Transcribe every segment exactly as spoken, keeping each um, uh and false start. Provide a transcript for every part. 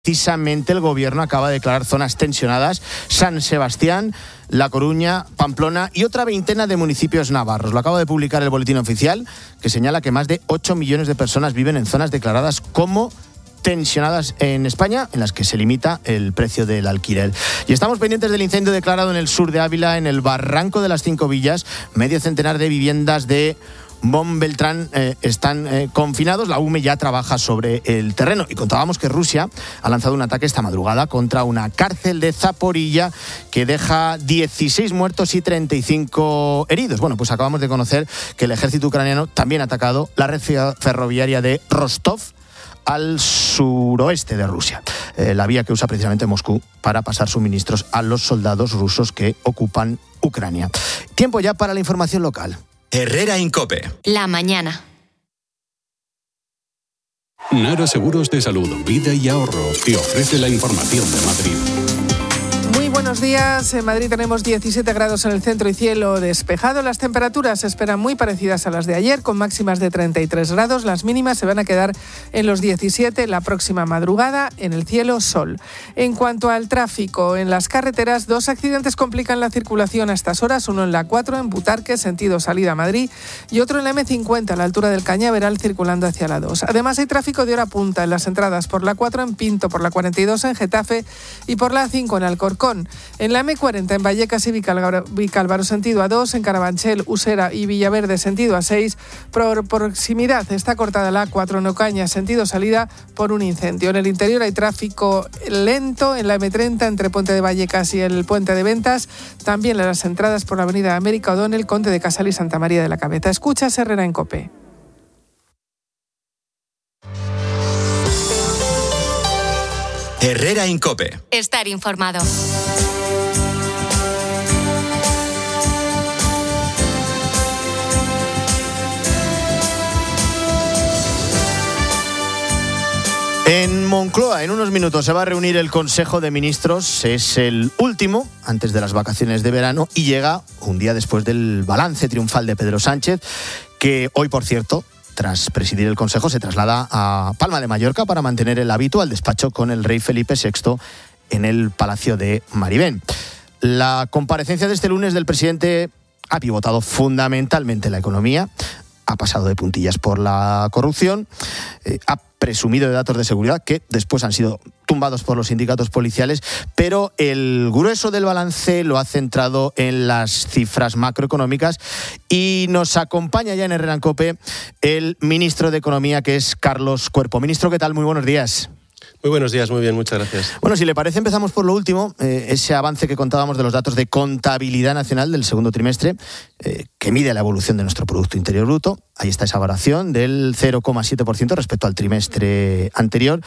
Precisamente el gobierno acaba de declarar zonas tensionadas San Sebastián, La Coruña, Pamplona y otra veintena de municipios navarros. Lo acaba de publicar el Boletín Oficial, que señala que más de ocho millones de personas viven en zonas declaradas como tensionadas en España, en las que se limita el precio del alquiler. Y estamos pendientes del incendio declarado en el sur de Ávila, en el Barranco de las Cinco Villas. Medio centenar de viviendas de Montbeltrán eh, están eh, confinados. La U M E ya trabaja sobre el terreno y contábamos que Rusia ha lanzado un ataque esta madrugada contra una cárcel de Zaporilla que deja dieciséis muertos y treinta y cinco heridos. Bueno, pues acabamos de conocer que el ejército ucraniano también ha atacado la red ferroviaria de Rostov, al suroeste de Rusia, eh, la vía que usa precisamente Moscú para pasar suministros a los soldados rusos que ocupan Ucrania. Tiempo ya para la información local. Herrera en COPE. La mañana. Nara Seguros de Salud, Vida y Ahorro te ofrece la información de Madrid. Muy buenos días. En Madrid tenemos diecisiete grados en el centro y cielo despejado. Las temperaturas se esperan muy parecidas a las de ayer, con máximas de treinta y tres grados. Las mínimas se van a quedar en los diecisiete la próxima madrugada. En el cielo, sol. En cuanto al tráfico, en las carreteras, dos accidentes complican la circulación a estas horas. Uno en la cuatro, en Butarque, sentido salida a Madrid, y otro en la eme cincuenta, a la altura del Cañaveral, circulando hacia la dos. Además, hay tráfico de hora punta en las entradas por la cuatro en Pinto, por la cuarenta y dos en Getafe y por la cinco en Alcorcón. En la eme cuarenta en Vallecas y Vicálvaro, Vicálvaro sentido a dos, en Carabanchel, Usera y Villaverde sentido a seis. Por proximidad está cortada la a cuatro en Ocaña, sentido salida, por un incendio. En el interior hay tráfico lento en la eme treinta entre Puente de Vallecas y el Puente de Ventas. También en las entradas por la avenida América O'Donnell, Conde de Casal y Santa María de la Cabeza. Escuchas Herrera en COPE. Herrera en COPE. Estar informado. En Moncloa, en unos minutos, se va a reunir el Consejo de Ministros. Es el último antes de las vacaciones de verano y llega un día después del balance triunfal de Pedro Sánchez, que hoy, por cierto, tras presidir el Consejo, se traslada a Palma de Mallorca para mantener el habitual despacho con el rey Felipe sexto en el Palacio de Maribén. La comparecencia de este lunes del presidente ha pivotado fundamentalmente la economía, ha pasado de puntillas por la corrupción, eh, ha presumido de datos de seguridad que después han sido tumbados por los sindicatos policiales, pero el grueso del balance lo ha centrado en las cifras macroeconómicas y nos acompaña ya en Herrera en COPE el ministro de Economía, que es Carlos Cuerpo. Ministro, ¿qué tal? Muy buenos días. Muy buenos días, muy bien, muchas gracias. Bueno, si le parece, empezamos por lo último, eh, ese avance que contábamos de los datos de contabilidad nacional del segundo trimestre, eh, que mide la evolución de nuestro Producto Interior Bruto. Ahí está esa variación del cero coma siete por ciento respecto al trimestre anterior.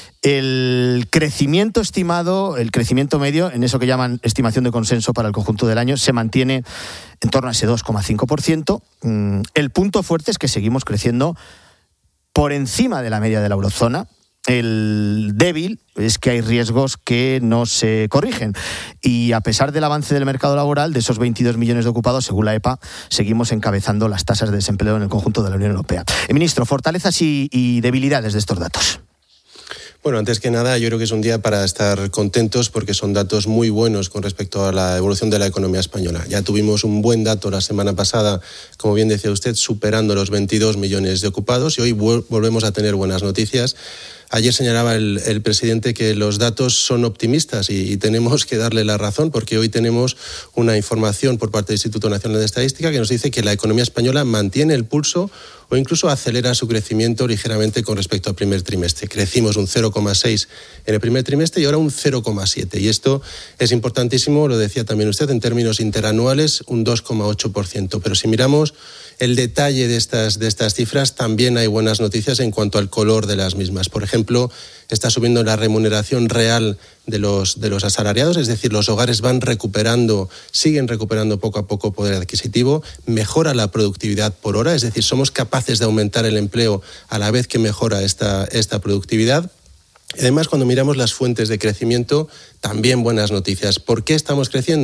El crecimiento estimado, el crecimiento medio, en eso que llaman estimación de consenso para el conjunto del año, se mantiene en torno a ese dos coma cinco por ciento. Mm, el punto fuerte es que seguimos creciendo por encima de la media de la eurozona. El débil es que hay riesgos que no se corrigen y a pesar del avance del mercado laboral, de esos veintidós millones de ocupados, según la EPA, seguimos encabezando las tasas de desempleo en el conjunto de la Unión Europea. Eh, ministro, fortalezas y, y debilidades de estos datos. Bueno, antes que nada, yo creo que es un día para estar contentos porque son datos muy buenos con respecto a la evolución de la economía española. Ya tuvimos un buen dato la semana pasada, como bien decía usted, superando los veintidós millones de ocupados y hoy volvemos a tener buenas noticias. Ayer señalaba el, el presidente que los datos son optimistas y, y tenemos que darle la razón porque hoy tenemos una información por parte del Instituto Nacional de Estadística que nos dice que la economía española mantiene el pulso o incluso acelera su crecimiento ligeramente con respecto al primer trimestre. Crecimos un cero coma seis en el primer trimestre y ahora un cero coma siete. Y esto es importantísimo, lo decía también usted, en términos interanuales, un dos coma ocho por ciento. Pero si miramos el detalle de estas, de estas cifras, también hay buenas noticias en cuanto al color de las mismas. Por ejemplo, está subiendo la remuneración real de los, de los asalariados, es decir, los hogares van recuperando, siguen recuperando poco a poco poder adquisitivo, mejora la productividad por hora, es decir, somos capaces de aumentar el empleo a la vez que mejora esta, esta productividad. Además, cuando miramos las fuentes de crecimiento, también buenas noticias. ¿Por qué estamos creciendo?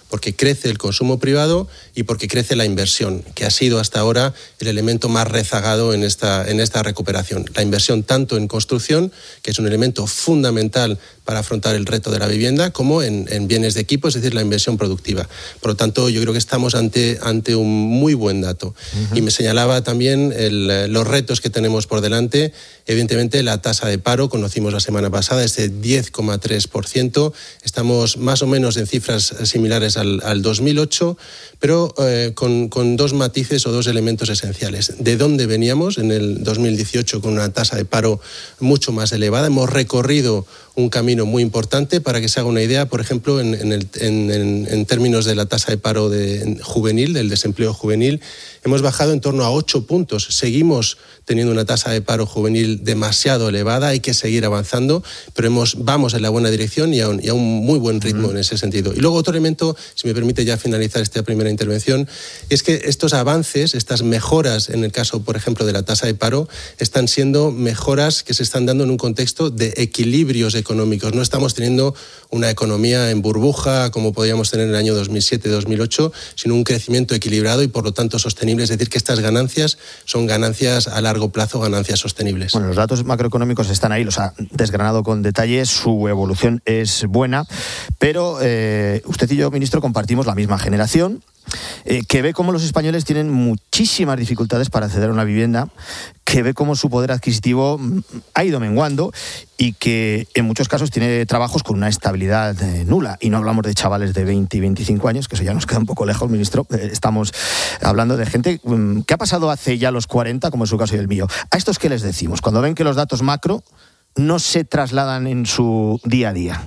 porque crece el consumo privado y porque crece la inversión, que ha sido hasta ahora el elemento más rezagado en esta, en esta recuperación. La inversión tanto en construcción, que es un elemento fundamental para afrontar el reto de la vivienda, como en, en bienes de equipo, es decir, la inversión productiva. Por lo tanto, yo creo que estamos ante, ante un muy buen dato. Uh-huh. Y me señalaba también el, los retos que tenemos por delante. Evidentemente, la tasa de paro, conocimos la semana pasada, es de diez coma tres por ciento. Estamos más o menos en cifras similares al, al dos mil ocho, pero eh, con, con dos matices o dos elementos esenciales. ¿De dónde veníamos en el dos mil dieciocho con una tasa de paro mucho más elevada? Hemos recorrido un camino muy importante. Para que se haga una idea, por ejemplo, en, en, el, en, en, en términos de la tasa de paro de, juvenil, del desempleo juvenil, hemos bajado en torno a ocho puntos. Seguimos teniendo una tasa de paro juvenil demasiado elevada, hay que seguir avanzando, pero hemos, vamos en la buena dirección y a un, y a un muy buen ritmo uh-huh. en ese sentido. Y luego otro elemento, si me permite ya finalizar esta primera intervención, es que estos avances, estas mejoras, en el caso, por ejemplo, de la tasa de paro, están siendo mejoras que se están dando en un contexto de equilibrios económicos. No estamos teniendo una economía en burbuja como podíamos tener en el año dos mil siete dos mil ocho, sino un crecimiento equilibrado y por lo tanto sostenible. Es decir, que estas ganancias son ganancias a largo plazo, ganancias sostenibles. Bueno, los datos macroeconómicos están ahí, los ha desgranado con detalle, su evolución es buena, pero eh, usted y yo, ministro, compartimos la misma generación, Eh, que ve cómo los españoles tienen muchísimas dificultades para acceder a una vivienda, que ve cómo su poder adquisitivo ha ido menguando y que en muchos casos tiene trabajos con una estabilidad eh, nula. Y no hablamos de chavales de veinte y veinticinco años, que eso ya nos queda un poco lejos, ministro. Eh, estamos hablando de gente um, que ha pasado hace ya los cuarenta, como es su caso y el mío. ¿A estos qué les decimos cuando ven que los datos macro no se trasladan en su día a día?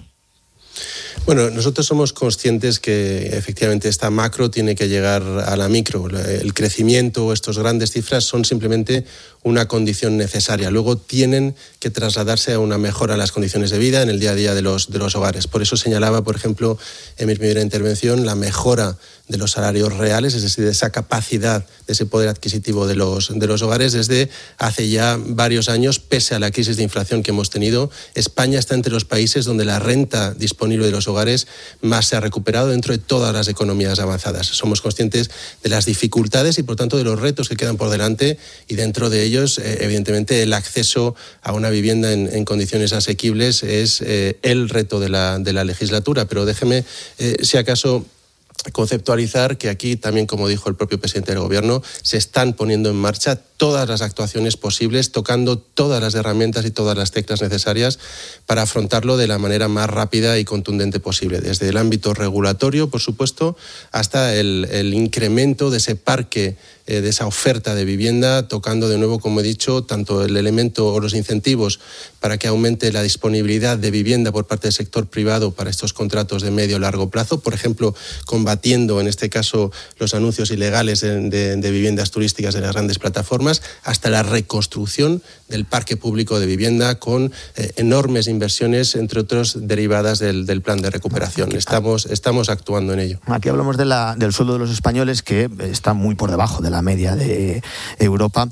Bueno, nosotros somos conscientes que efectivamente esta macro tiene que llegar a la micro. El crecimiento o estas grandes cifras son simplemente una condición necesaria. Luego tienen que trasladarse a una mejora en las condiciones de vida en el día a día de los, de los hogares. Por eso señalaba, por ejemplo, en mi primera intervención, la mejora de los salarios reales, es decir, de esa capacidad, de ese poder adquisitivo de los, de los hogares desde hace ya varios años, pese a la crisis de inflación que hemos tenido. España está entre los países donde la renta disponible de los hogares más se ha recuperado dentro de todas las economías avanzadas. Somos conscientes de las dificultades y, por tanto, de los retos que quedan por delante y dentro de ellos, eh, evidentemente, el acceso a una vivienda en, en condiciones asequibles es eh, el reto de la, de la legislatura. Pero déjeme, eh, si acaso, conceptualizar que aquí también, como dijo el propio presidente del Gobierno, se están poniendo en marcha todas las actuaciones posibles, tocando todas las herramientas y todas las teclas necesarias para afrontarlo de la manera más rápida y contundente posible, desde el ámbito regulatorio, por supuesto, hasta el, el incremento de ese parque, eh, de esa oferta de vivienda, tocando de nuevo, como he dicho, tanto el elemento o los incentivos para que aumente la disponibilidad de vivienda por parte del sector privado para estos contratos de medio o largo plazo, por ejemplo, combatiendo en este caso los anuncios ilegales de, de, de viviendas turísticas de las grandes plataformas, hasta la reconstrucción del parque público de vivienda con eh, enormes inversiones, entre otros derivadas del, del plan de recuperación. Estamos, estamos actuando en ello. Aquí hablamos de la, del sueldo de los españoles, que está muy por debajo de la media de Europa.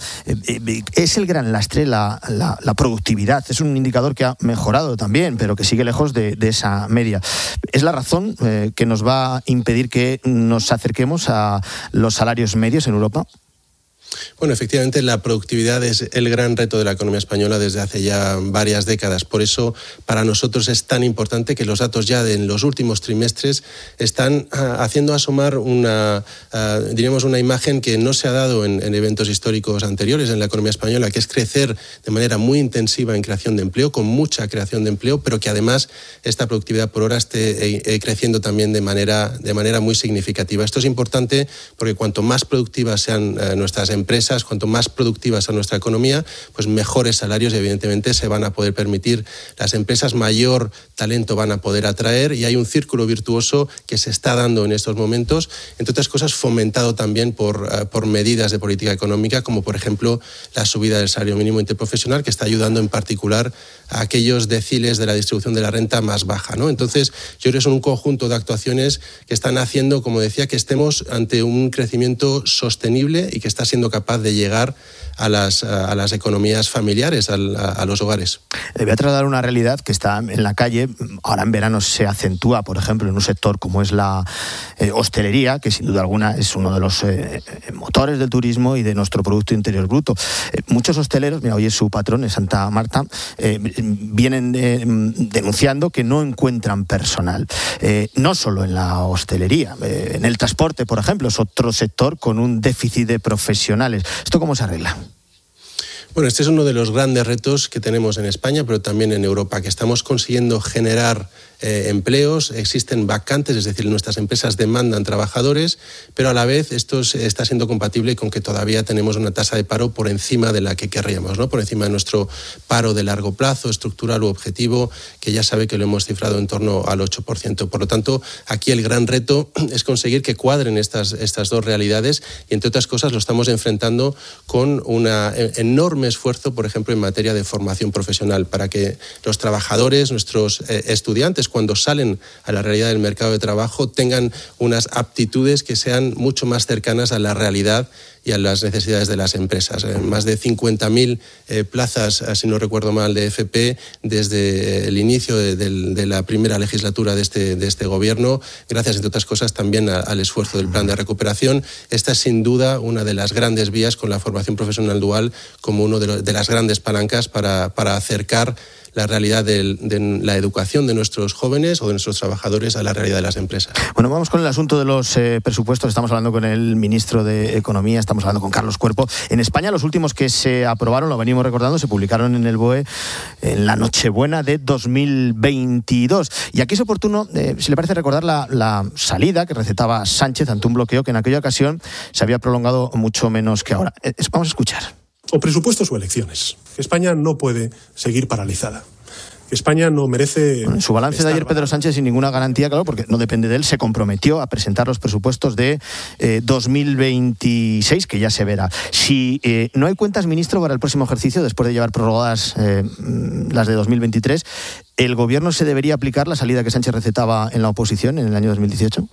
Es el gran lastre la, la, la productividad. Es un indicador que ha mejorado también, pero que sigue lejos de, de esa media. ¿Es la razón eh, que nos va a impedir que nos acerquemos a los salarios medios en Europa? Bueno, efectivamente, la productividad es el gran reto de la economía española desde hace ya varias décadas. Por eso, para nosotros es tan importante que los datos ya de en los últimos trimestres están uh, haciendo asomar una, uh, diríamos, una imagen que no se ha dado en, en eventos históricos anteriores en la economía española, que es crecer de manera muy intensiva en creación de empleo, con mucha creación de empleo, pero que además esta productividad por hora esté eh, creciendo también de manera, de manera muy significativa. Esto es importante porque cuanto más productivas sean uh, nuestras empresas, empresas, cuanto más productivas a nuestra economía, pues mejores salarios evidentemente se van a poder permitir. Las empresas mayor talento van a poder atraer y hay un círculo virtuoso que se está dando en estos momentos, entre otras cosas fomentado también por, uh, por medidas de política económica, como por ejemplo la subida del salario mínimo interprofesional, que está ayudando en particular a aquellos deciles de la distribución de la renta más baja, ¿no? Entonces, yo creo que son un conjunto de actuaciones que están haciendo, como decía, que estemos ante un crecimiento sostenible y que está siendo capaz de llegar a las, a las economías familiares, a, a los hogares. Le voy a trasladar una realidad que está en la calle. Ahora en verano se acentúa, por ejemplo, en un sector como es la eh, hostelería, que sin duda alguna es uno de los eh, motores del turismo y de nuestro Producto Interior Bruto. Eh, muchos hosteleros, mira, hoy es su patrón, es Santa Marta, eh, vienen eh, denunciando que no encuentran personal. Eh, no solo en la hostelería, eh, en el transporte, por ejemplo, es otro sector con un déficit de profesionales. ¿Esto cómo se arregla? Bueno, este es uno de los grandes retos que tenemos en España, pero también en Europa, que estamos consiguiendo generar eh, empleos, existen vacantes, es decir, nuestras empresas demandan trabajadores, pero a la vez esto está siendo compatible con que todavía tenemos una tasa de paro por encima de la que querríamos, ¿no? Por encima de nuestro paro de largo plazo, estructural u objetivo, que ya sabe que lo hemos cifrado en torno al ocho por ciento. Por lo tanto, aquí el gran reto es conseguir que cuadren estas, estas dos realidades y, entre otras cosas, lo estamos enfrentando con un enorme esfuerzo, por ejemplo, en materia de formación profesional, para que los trabajadores, nuestros eh, estudiantes, cuando salen a la realidad del mercado de trabajo, tengan unas aptitudes que sean mucho más cercanas a la realidad y a las necesidades de las empresas. Eh, más de cincuenta mil eh, plazas, si no recuerdo mal, de F P desde el inicio de, de, de la primera legislatura de este, de este gobierno, gracias, entre otras cosas, también a, al esfuerzo del plan de recuperación. Esta es, sin duda, una de las grandes vías, con la formación profesional dual como una de, de las grandes palancas para, para acercar la realidad de, de la educación de nuestros jóvenes o de nuestros trabajadores a la realidad de las empresas. Bueno, vamos con el asunto de los eh, presupuestos. Estamos hablando con el ministro de Economía, estamos hablando con Carlos Cuerpo. En España, los últimos que se aprobaron, lo venimos recordando, se publicaron en el B O E en la Nochebuena de dos mil veintidós. Y aquí es oportuno, eh, si le parece, recordar la, la salida que recetaba Sánchez ante un bloqueo que en aquella ocasión se había prolongado mucho menos que ahora. Eh, vamos a escuchar. O presupuestos o elecciones. España no puede seguir paralizada. España no merece... Bueno, en su balance de ayer, Pedro Sánchez, sin ninguna garantía, claro, porque no depende de él, se comprometió a presentar los presupuestos de eh, dos mil veintiséis, que ya se verá. Si eh, no hay cuentas, ministro, para el próximo ejercicio, después de llevar prorrogadas eh, las de dos mil veintitrés, ¿el gobierno se debería aplicar la salida que Sánchez recetaba en la oposición en el año dos mil dieciocho?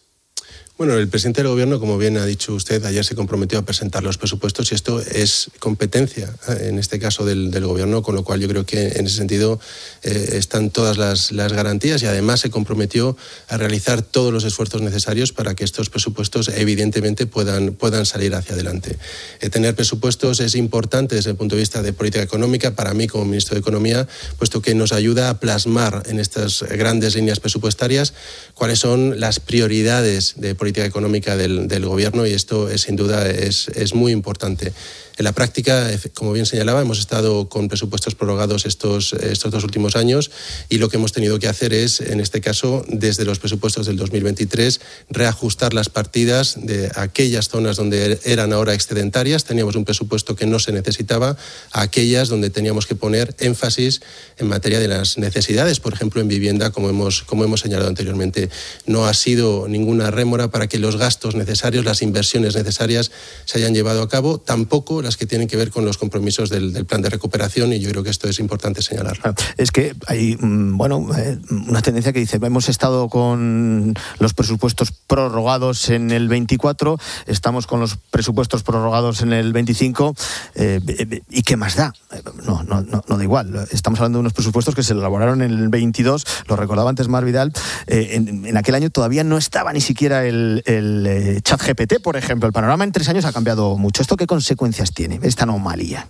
Bueno, el presidente del Gobierno, como bien ha dicho usted, ayer se comprometió a presentar los presupuestos y esto es competencia, en este caso del, del Gobierno, con lo cual yo creo que en ese sentido eh, están todas las, las garantías y además se comprometió a realizar todos los esfuerzos necesarios para que estos presupuestos evidentemente puedan, puedan salir hacia adelante. Eh, tener presupuestos es importante desde el punto de vista de política económica para mí como ministro de Economía, puesto que nos ayuda a plasmar en estas grandes líneas presupuestarias cuáles son las prioridades de política política económica del, del Gobierno y esto es, sin duda es, es muy importante. En la práctica, como bien señalaba, hemos estado con presupuestos prorrogados estos, estos dos últimos años y lo que hemos tenido que hacer es, en este caso, desde los presupuestos del dos mil veintitrés, reajustar las partidas de aquellas zonas donde eran ahora excedentarias, teníamos un presupuesto que no se necesitaba, a aquellas donde teníamos que poner énfasis en materia de las necesidades, por ejemplo, en vivienda, como hemos, como hemos señalado anteriormente. No ha sido ninguna rémora para que los gastos necesarios, las inversiones necesarias se hayan llevado a cabo, tampoco las que tienen que ver con los compromisos del, del plan de recuperación y yo creo que esto es importante señalarlo. Es que hay, bueno, eh, una tendencia que dice, hemos estado con los presupuestos prorrogados en el veinticuatro, estamos con los presupuestos prorrogados en el veinticinco, eh, ¿y qué más da? No, no, no, no da igual. Estamos hablando de unos presupuestos que se elaboraron en el veintidós, lo recordaba antes Mar Vidal, eh, en, en aquel año todavía no estaba ni siquiera el, el eh, chat G P T, por ejemplo. El panorama en tres años ha cambiado mucho. ¿Esto qué consecuencias tiene, esta anomalía?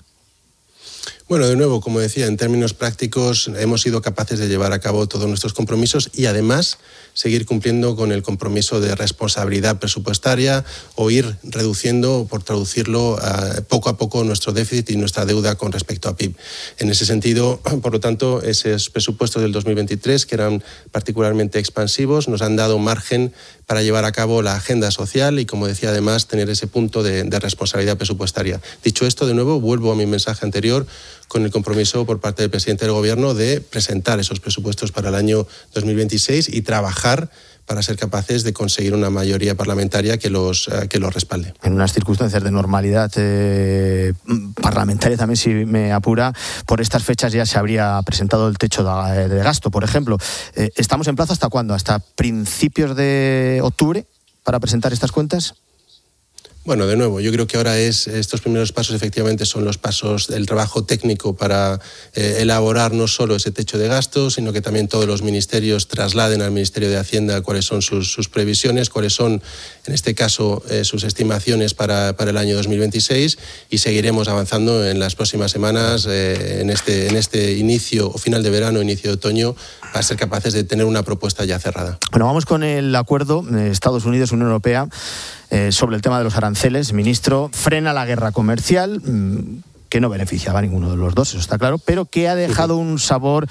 Bueno, de nuevo, como decía, en términos prácticos hemos sido capaces de llevar a cabo todos nuestros compromisos y además seguir cumpliendo con el compromiso de responsabilidad presupuestaria o ir reduciendo, por traducirlo, uh, poco a poco nuestro déficit y nuestra deuda con respecto a P I B. En ese sentido, por lo tanto, esos presupuestos del dos mil veintitrés, que eran particularmente expansivos, nos han dado margen para llevar a cabo la agenda social y, como decía, además, tener ese punto de, de responsabilidad presupuestaria. Dicho esto, de nuevo, vuelvo a mi mensaje anterior con el compromiso por parte del presidente del Gobierno de presentar esos presupuestos para el año dos mil veintiséis y trabajar para ser capaces de conseguir una mayoría parlamentaria que los, eh, que los respalde. En unas circunstancias de normalidad eh, parlamentaria también, si me apura, por estas fechas ya se habría presentado el techo de, de gasto, por ejemplo. Eh, ¿Estamos en plazo hasta cuándo? ¿Hasta principios de octubre para presentar estas cuentas? Bueno, de nuevo, yo creo que ahora es estos primeros pasos efectivamente son los pasos del trabajo técnico para eh, elaborar no solo ese techo de gastos, sino que también todos los ministerios trasladen al Ministerio de Hacienda cuáles son sus, sus previsiones, cuáles son, en este caso, eh, sus estimaciones para, para el año dos mil veintiséis, y seguiremos avanzando en las próximas semanas, eh, en, este, en este inicio o final de verano, inicio de otoño, para ser capaces de tener una propuesta ya cerrada. Bueno, vamos con el acuerdo de Estados Unidos-Unión Europea eh, sobre el tema de los aranceles. Ministro, frena la guerra comercial, mmm, que no beneficiaba a ninguno de los dos, eso está claro, pero que ha dejado un sabor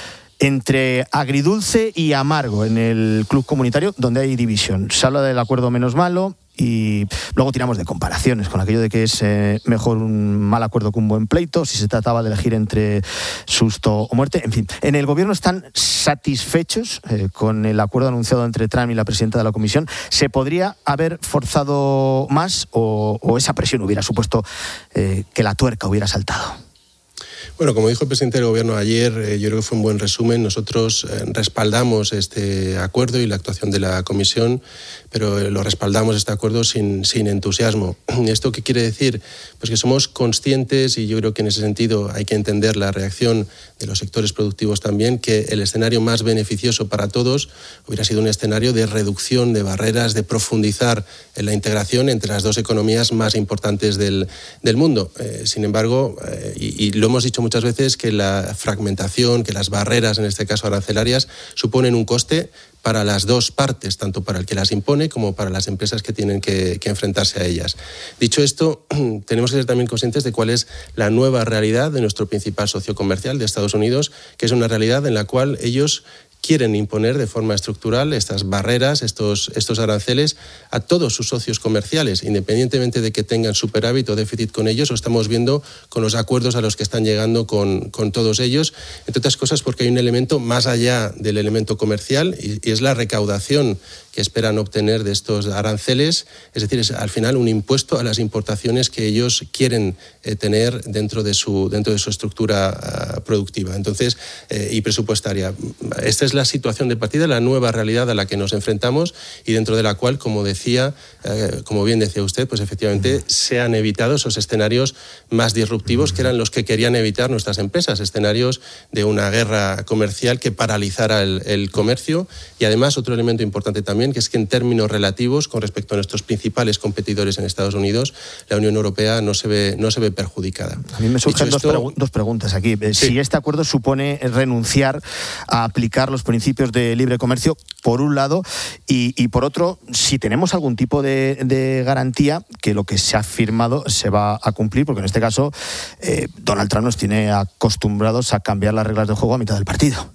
entre agridulce y amargo en el club comunitario, donde hay división. Se habla del acuerdo menos malo y luego tiramos de comparaciones con aquello de que es eh, mejor un mal acuerdo que un buen pleito, si se trataba de elegir entre susto o muerte. En fin, en el gobierno están satisfechos eh, con el acuerdo anunciado entre Trump y la presidenta de la Comisión. ¿Se podría haber forzado más o, o esa presión hubiera supuesto eh, que la tuerca hubiera saltado? Bueno, como dijo el presidente del Gobierno ayer, eh, yo creo que fue un buen resumen. Nosotros eh, respaldamos este acuerdo y la actuación de la Comisión, pero eh, lo respaldamos este acuerdo sin, sin entusiasmo. ¿Esto qué quiere decir? Pues que somos conscientes, y yo creo que en ese sentido hay que entender la reacción de los sectores productivos también, que el escenario más beneficioso para todos hubiera sido un escenario de reducción de barreras, de profundizar en la integración entre las dos economías más importantes del, del mundo. Eh, sin embargo, eh, y, y lo hemos dicho muchas veces, que la fragmentación, que las barreras, en este caso arancelarias, suponen un coste para las dos partes, tanto para el que las impone como para las empresas que tienen que, que enfrentarse a ellas. Dicho esto, tenemos que ser también conscientes de cuál es la nueva realidad de nuestro principal socio comercial, de Estados Unidos, que es una realidad en la cual ellos quieren imponer de forma estructural estas barreras, estos, estos aranceles a todos sus socios comerciales, independientemente de que tengan superávit o déficit con ellos. Lo estamos viendo con los acuerdos a los que están llegando con, con todos ellos, entre otras cosas porque hay un elemento más allá del elemento comercial y, y es la recaudación que esperan obtener de estos aranceles, es decir, es al final un impuesto a las importaciones que ellos quieren eh, tener dentro de su, dentro de su estructura uh, productiva entonces eh, y presupuestaria. Esta es la situación de partida, la nueva realidad a la que nos enfrentamos y dentro de la cual, como decía, eh, como bien decía usted, pues efectivamente se han evitado esos escenarios más disruptivos que eran los que querían evitar nuestras empresas, escenarios de una guerra comercial que paralizara el, el comercio y además otro elemento importante también, que es que en términos relativos con respecto a nuestros principales competidores en Estados Unidos, la Unión Europea no se ve, no se ve perjudicada. A mí me surgen dos, esto, pregu- dos preguntas aquí. Sí. Si este acuerdo supone renunciar a aplicar los principios de libre comercio, por un lado, y, y por otro, si tenemos algún tipo de, de garantía que lo que se ha firmado se va a cumplir, porque en este caso eh, Donald Trump nos tiene acostumbrados a cambiar las reglas de juego a mitad del partido.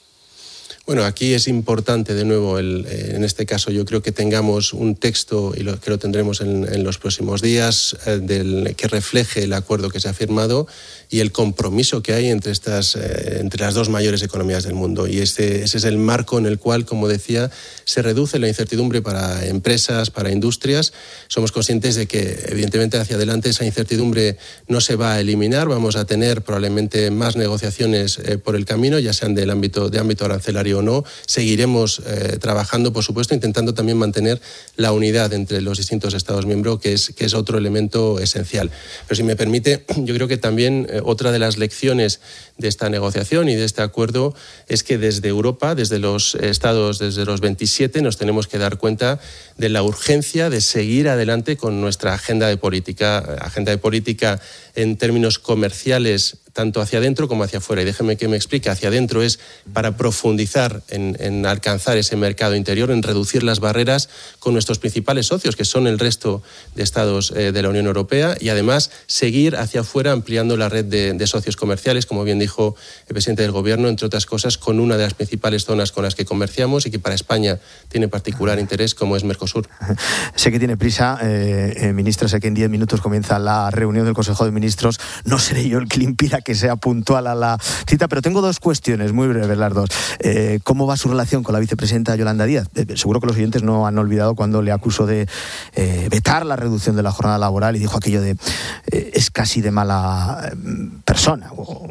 Bueno, aquí es importante, de nuevo, el, en este caso yo creo que tengamos un texto, y lo, que lo tendremos en, en los próximos días, eh, del, que refleje el acuerdo que se ha firmado y el compromiso que hay entre, estas, eh, entre las dos mayores economías del mundo. Y este, ese es el marco en el cual, como decía, se reduce la incertidumbre para empresas, para industrias. Somos conscientes de que, evidentemente, hacia adelante esa incertidumbre no se va a eliminar. Vamos a tener probablemente más negociaciones eh, por el camino, ya sean del ámbito, de ámbito arancelario o no. Seguiremos eh, trabajando, por supuesto, intentando también mantener la unidad entre los distintos Estados miembros, que es, que es otro elemento esencial. Pero si me permite, yo creo que también eh, otra de las lecciones de esta negociación y de este acuerdo es que desde Europa, desde los Estados, desde los veintisiete, nos tenemos que dar cuenta de la urgencia de seguir adelante con nuestra agenda de política, agenda de política en términos comerciales, tanto hacia adentro como hacia afuera. Y déjeme que me explique. Hacia adentro es para profundizar en, en alcanzar ese mercado interior, en reducir las barreras con nuestros principales socios, que son el resto de estados eh, de la Unión Europea, y además seguir hacia afuera ampliando la red de, de socios comerciales, como bien dijo el presidente del Gobierno, entre otras cosas, con una de las principales zonas con las que comerciamos y que para España tiene particular interés, como es Mercosur. Sé que tiene prisa, eh, eh, ministra, sé que en diez minutos comienza la reunión del Consejo de Ministros. No seré yo el que le impida que sea puntual a la cita, pero tengo dos cuestiones muy breves, las dos. Eh, ¿Cómo va su relación con la vicepresidenta Yolanda Díaz? Eh, seguro que los oyentes no han olvidado cuando le acusó de eh, vetar la reducción de la jornada laboral y dijo aquello de eh, es casi de mala persona o algo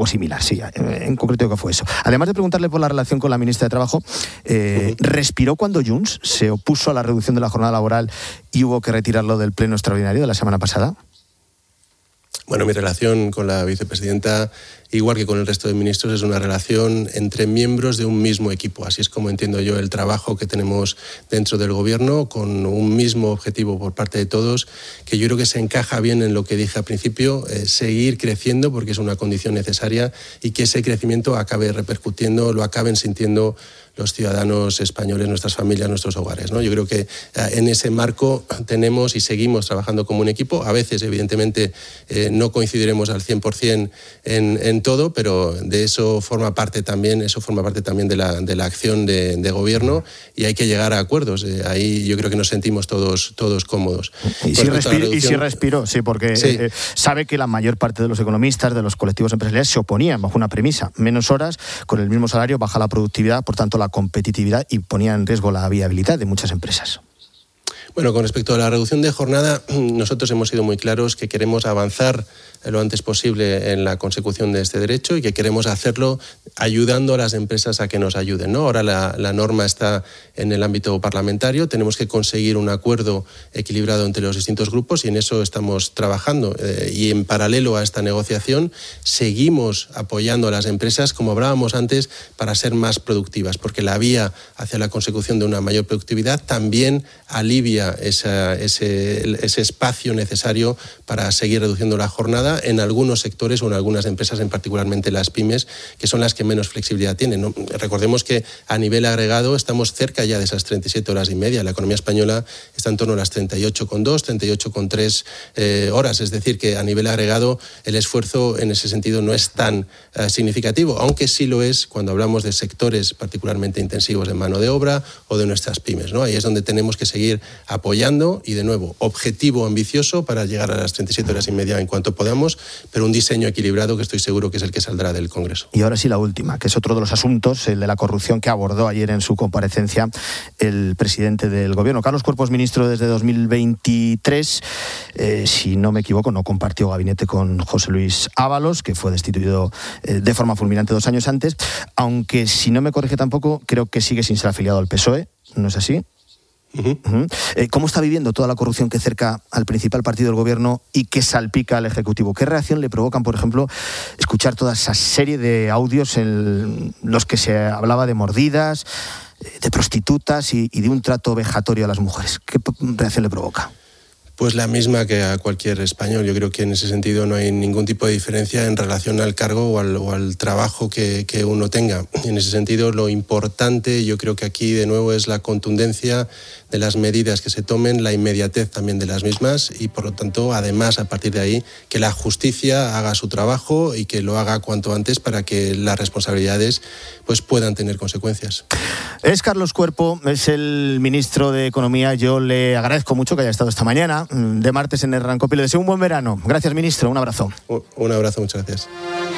algo similar, sí, en concreto que fue eso. Además de preguntarle por la relación con la ministra de Trabajo, eh, ¿respiró cuando Junts se opuso a la reducción de la jornada laboral y hubo que retirarlo del pleno extraordinario de la semana pasada? Bueno, mi relación con la vicepresidenta, igual que con el resto de ministros, es una relación entre miembros de un mismo equipo. Así es como entiendo yo el trabajo que tenemos dentro del Gobierno, con un mismo objetivo por parte de todos, que yo creo que se encaja bien en lo que dije al principio, eh, seguir creciendo porque es una condición necesaria y que ese crecimiento acabe repercutiendo, lo acaben sintiendo los ciudadanos españoles, nuestras familias, nuestros hogares, ¿no? Yo creo que en ese marco tenemos y seguimos trabajando como un equipo. A veces, evidentemente, eh, no coincidiremos al cien por ciento en, en todo, pero de eso forma parte también, eso forma parte también de la, de la acción de, de gobierno y hay que llegar a acuerdos. Eh, ahí yo creo que nos sentimos todos, todos cómodos. Y si, respiro, y si respiró, sí, porque sí. Eh, sabe que la mayor parte de los economistas, de los colectivos empresariales, se oponían bajo una premisa: menos horas, con el mismo salario, baja la productividad, por tanto la competitividad, y ponía en riesgo la viabilidad de muchas empresas. Bueno, con respecto a la reducción de jornada, nosotros hemos sido muy claros que queremos avanzar lo antes posible en la consecución de este derecho y que queremos hacerlo ayudando a las empresas a que nos ayuden, ¿no? Ahora la, la norma está en el ámbito parlamentario, tenemos que conseguir un acuerdo equilibrado entre los distintos grupos y en eso estamos trabajando. Eh, y en paralelo a esta negociación seguimos apoyando a las empresas, como hablábamos antes, para ser más productivas, porque la vía hacia la consecución de una mayor productividad también alivia esa, ese, ese espacio necesario para seguir reduciendo la jornada en algunos sectores o en algunas empresas, en particularmente las pymes, que son las que menos flexibilidad tienen, ¿no? Recordemos que a nivel agregado estamos cerca ya de esas treinta y siete horas y media. La economía española está en torno a las treinta y ocho coma dos, treinta y ocho coma tres eh, horas. Es decir, que a nivel agregado el esfuerzo en ese sentido no es tan eh, significativo, aunque sí lo es cuando hablamos de sectores particularmente intensivos en mano de obra o de nuestras pymes, ¿no? Ahí es donde tenemos que seguir apoyando y, de nuevo, objetivo ambicioso para llegar a las treinta y siete horas y media en cuanto podamos, pero un diseño equilibrado que estoy seguro que es el que saldrá del Congreso. Y ahora sí la última, que es otro de los asuntos, el de la corrupción que abordó ayer en su comparecencia el presidente del Gobierno. Carlos Cuerpo es ministro desde dos mil veintitrés. Eh, si no me equivoco, no compartió gabinete con José Luis Ábalos, que fue destituido eh, de forma fulminante dos años antes, aunque, si no me corrige tampoco, creo que sigue sin ser afiliado al P S O E, ¿no es así? Uh-huh. Uh-huh. Eh, ¿Cómo está viviendo toda la corrupción que cerca al principal partido del Gobierno y que salpica al Ejecutivo? ¿Qué reacción le provocan, por ejemplo, escuchar toda esa serie de audios en los que se hablaba de mordidas, de prostitutas y, y de un trato vejatorio a las mujeres? ¿Qué reacción le provoca? Pues la misma que a cualquier español. Yo creo que en ese sentido no hay ningún tipo de diferencia en relación al cargo o al, o al trabajo que, que uno tenga. En ese sentido, lo importante, yo creo que aquí de nuevo es la contundencia de las medidas que se tomen, la inmediatez también de las mismas y, por lo tanto, además, a partir de ahí, que la justicia haga su trabajo y que lo haga cuanto antes para que las responsabilidades pues, puedan tener consecuencias. Es Carlos Cuerpo, es el ministro de Economía. Yo le agradezco mucho que haya estado esta mañana de martes en el Rancopi. Le deseo un buen verano. Gracias, ministro. Un abrazo. Un abrazo, muchas gracias.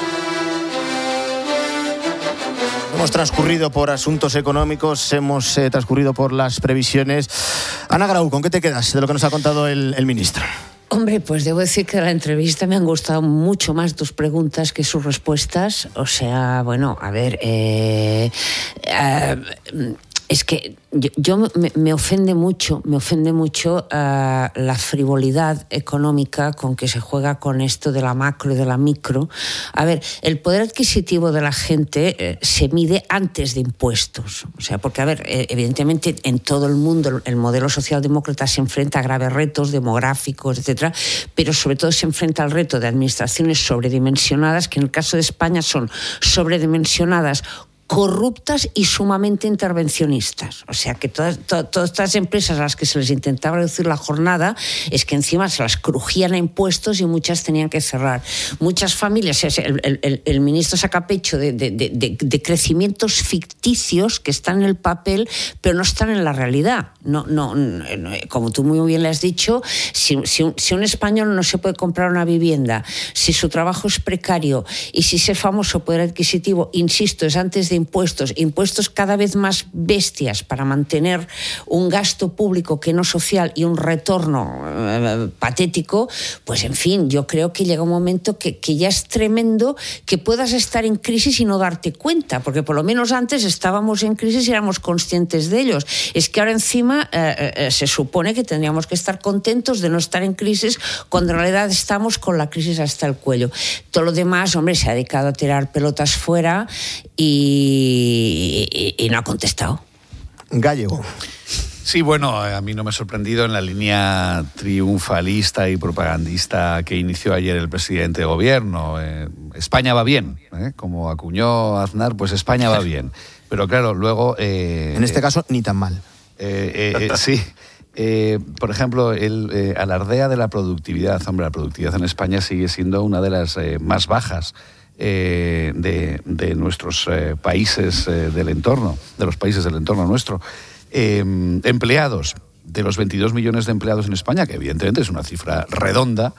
Hemos transcurrido por asuntos económicos, hemos eh, transcurrido por las previsiones. Ana Grau, ¿con qué te quedas de lo que nos ha contado el, el ministro? Hombre, pues debo decir que de la entrevista me han gustado mucho más tus preguntas que sus respuestas. O sea, bueno, a ver... Eh, eh, Es que yo, yo me, me ofende mucho, me ofende mucho uh, la frivolidad económica con que se juega con esto de la macro y de la micro. A ver, el poder adquisitivo de la gente eh, se mide antes de impuestos. O sea, porque, a ver, eh, evidentemente en todo el mundo el, el modelo socialdemócrata se enfrenta a graves retos demográficos, etcétera, pero sobre todo se enfrenta al reto de administraciones sobredimensionadas, que en el caso de España son sobredimensionadas, corruptas y sumamente intervencionistas. O sea, que todas, to, todas estas empresas a las que se les intentaba reducir la jornada es que encima se las crujían a impuestos y muchas tenían que cerrar. Muchas familias, el, el, el ministro saca pecho de, de, de, de crecimientos ficticios que están en el papel, pero no están en la realidad. No, no, no, como tú muy bien le has dicho, si, si, un, si un español no se puede comprar una vivienda, si su trabajo es precario y si ese famoso poder adquisitivo, insisto, es antes de impuestos, impuestos cada vez más bestias para mantener un gasto público que no social y un retorno eh, patético, pues en fin, yo creo que llega un momento que, que ya es tremendo que puedas estar en crisis y no darte cuenta, porque por lo menos antes estábamos en crisis y éramos conscientes de ellos. Es que ahora encima eh, eh, se supone que tendríamos que estar contentos de no estar en crisis cuando en realidad estamos con la crisis hasta el cuello. Todo lo demás, hombre, se ha dedicado a tirar pelotas fuera y, y, y no ha contestado. Gallego. Sí, bueno, a mí no me ha sorprendido en la línea triunfalista y propagandista que inició ayer el presidente de gobierno. Eh, España va bien, ¿eh? Como acuñó Aznar, pues España va bien. Pero claro, luego... Eh, en este eh, caso, ni tan mal. Eh, eh, eh, sí. Eh, por ejemplo, él eh, alardea de la productividad. Hombre, la productividad en España sigue siendo una de las eh, más bajas eh, de, de nuestros eh, países eh, del entorno, de los países del entorno nuestro. Eh, empleados, de los veintidós millones de empleados en España, que evidentemente es una cifra redonda,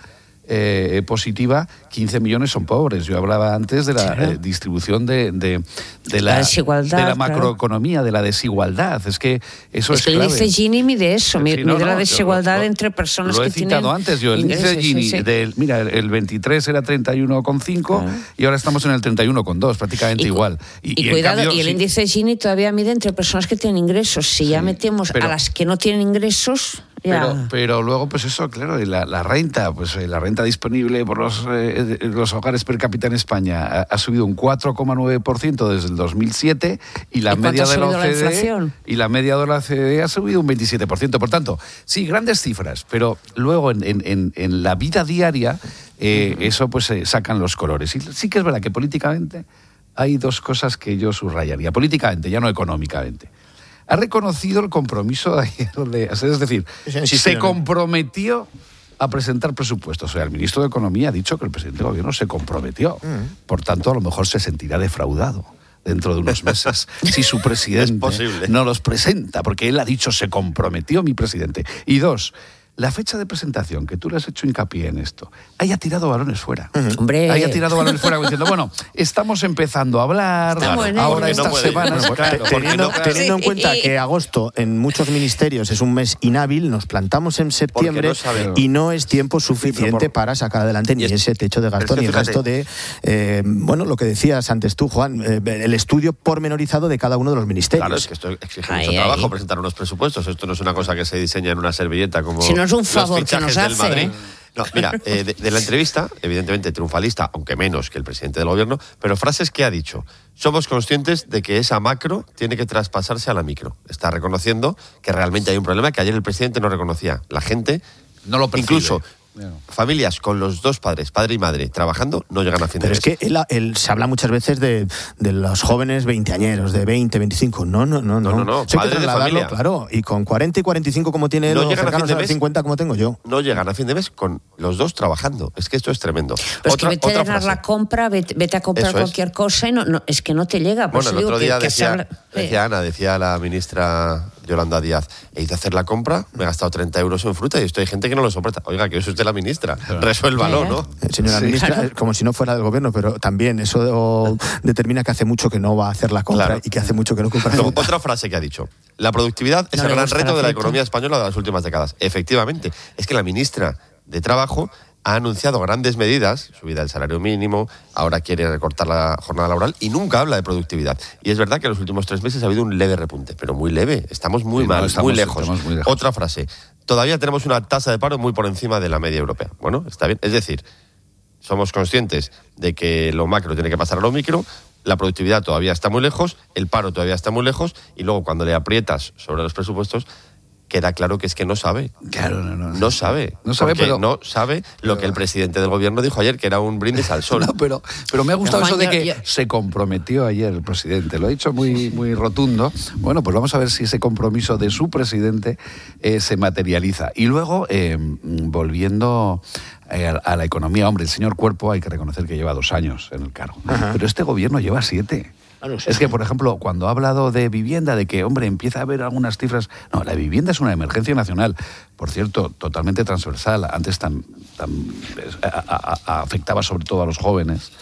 eh, positiva, quince millones son pobres. Yo hablaba antes de la eh, distribución de, de, de, la, la desigualdad, de la claro. macroeconomía, de la desigualdad. Es que eso es, es que clave. El índice Gini mide eso, mide sí, no, no, la desigualdad lo, lo, entre personas lo que he citado tienen antes yo. El ingresos, índice Gini, sí, sí. del, mira, el veintitrés era treinta y uno coma cinco ah. y ahora estamos en el treinta y uno coma dos, prácticamente y, igual. Y, y, y cuidado, cambio, y el sí. índice Gini todavía mide entre personas que tienen ingresos. Si sí, ya metemos pero, a las que no tienen ingresos... Pero, pero luego, pues eso, claro, la, la renta, pues la renta disponible por los, eh, los hogares per cápita en España ha, ha subido un cuatro coma nueve por ciento desde el dos mil siete y la ¿Y media de la O C D E la y la media de la O C D E ha subido un veintisiete por ciento. Por tanto, sí, grandes cifras, pero luego en, en, en la vida diaria eh, uh-huh. eso pues eh, sacan los colores. Y sí que es verdad que políticamente hay dos cosas que yo subrayaría. Políticamente, ya no económicamente. Ha reconocido el compromiso de ayer, de, es decir, si se comprometió a presentar presupuestos. O sea, el ministro de Economía ha dicho que el presidente del gobierno se comprometió. Mm. Por tanto, a lo mejor se sentirá defraudado dentro de unos meses si su presidente no los presenta, porque él ha dicho se comprometió mi presidente. Y dos, la fecha de presentación, que tú le has hecho hincapié en esto, haya tirado balones fuera. Uh-huh. Hombre. Haya tirado balones fuera diciendo, bueno, estamos empezando a hablar, claro, ahora no estas semanas... Bueno, claro, teniendo no, claro. teniendo en cuenta que agosto en muchos ministerios es un mes inhábil, nos plantamos en septiembre no y no es tiempo suficiente sí, por... para sacar adelante ni es, ese techo de gasto ni el resto de... Eh, bueno, lo que decías antes tú, Juan, eh, el estudio pormenorizado de cada uno de los ministerios. Claro, es que esto exige mucho trabajo, ay. presentar unos presupuestos. Esto no es una cosa que se diseña en una servilleta como... Si no es un favor que nos hace, Madrid. ¿eh? No, mira, eh, de, de la entrevista, evidentemente triunfalista, aunque menos que el presidente del gobierno, pero frases que ha dicho. Somos conscientes de que esa macro tiene que traspasarse a la micro. Está reconociendo que realmente hay un problema que ayer el presidente no reconocía. La gente, no lo percibe. Incluso familias con los dos padres, padre y madre, trabajando, no llegan a fin de mes. Pero es que él, él se habla muchas veces de, de los jóvenes veinteañeros, de veinte, veinticinco. No, no, no. No, no, no. Eso hay que trasladarlo, claro. Y con cuarenta y cuarenta y cinco como tiene él, no o cercanos a, a los cincuenta como tengo yo. No llegan a fin de mes con los dos trabajando. Es que esto es tremendo. Pues otra, que vete otra a ganar frase. la compra, vete, vete a comprar Eso cualquier es. cosa y no, no, es que no te llega. Por Bueno, el eso otro digo día que, decía, que habla... decía Ana, decía la ministra Yolanda Díaz, he ido a hacer la compra, me he gastado treinta euros en fruta y esto hay gente que no lo soporta. Oiga, que eso es de la ministra. Claro. Resuélvalo, ¿no? Eh, señora sí, ministra, claro. Como si no fuera del gobierno, pero también eso determina que hace mucho que no va a hacer la compra claro. y que hace mucho que no compra. No, otra frase que ha dicho. La productividad es no el gran reto de la economía española de las últimas décadas. Efectivamente, es que la ministra de Trabajo ha anunciado grandes medidas, subida del salario mínimo, ahora quiere recortar la jornada laboral y nunca habla de productividad. Y es verdad que en los últimos tres meses ha habido un leve repunte, pero muy leve. Estamos muy sí, mal, no, estamos, muy, lejos. muy lejos. Otra frase. Todavía tenemos una tasa de paro muy por encima de la media europea. Bueno, está bien. Es decir, somos conscientes de que lo macro tiene que pasar a lo micro, la productividad todavía está muy lejos, el paro todavía está muy lejos y luego cuando le aprietas sobre los presupuestos queda claro que es que no sabe. Claro, no, no. No sabe. No sabe, pero... no sabe lo pero... que el presidente del gobierno dijo ayer, que era un brindis al sol. No, pero, pero me ha gustado no, eso de yo, que yo... se comprometió ayer el presidente. Lo ha dicho muy, muy rotundo. Bueno, pues vamos a ver si ese compromiso de su presidente eh, se materializa. Y luego, eh, volviendo eh, a, a la economía, hombre, el señor Cuerpo hay que reconocer que lleva dos años en el cargo. Ajá. Pero este gobierno lleva siete. Claro, sí, es que, por ejemplo, cuando ha hablado de vivienda, de que, hombre, empieza a haber algunas cifras... No, la vivienda es una emergencia nacional, por cierto, totalmente transversal. Antes tan, tan, a, a, a, afectaba sobre todo a los jóvenes.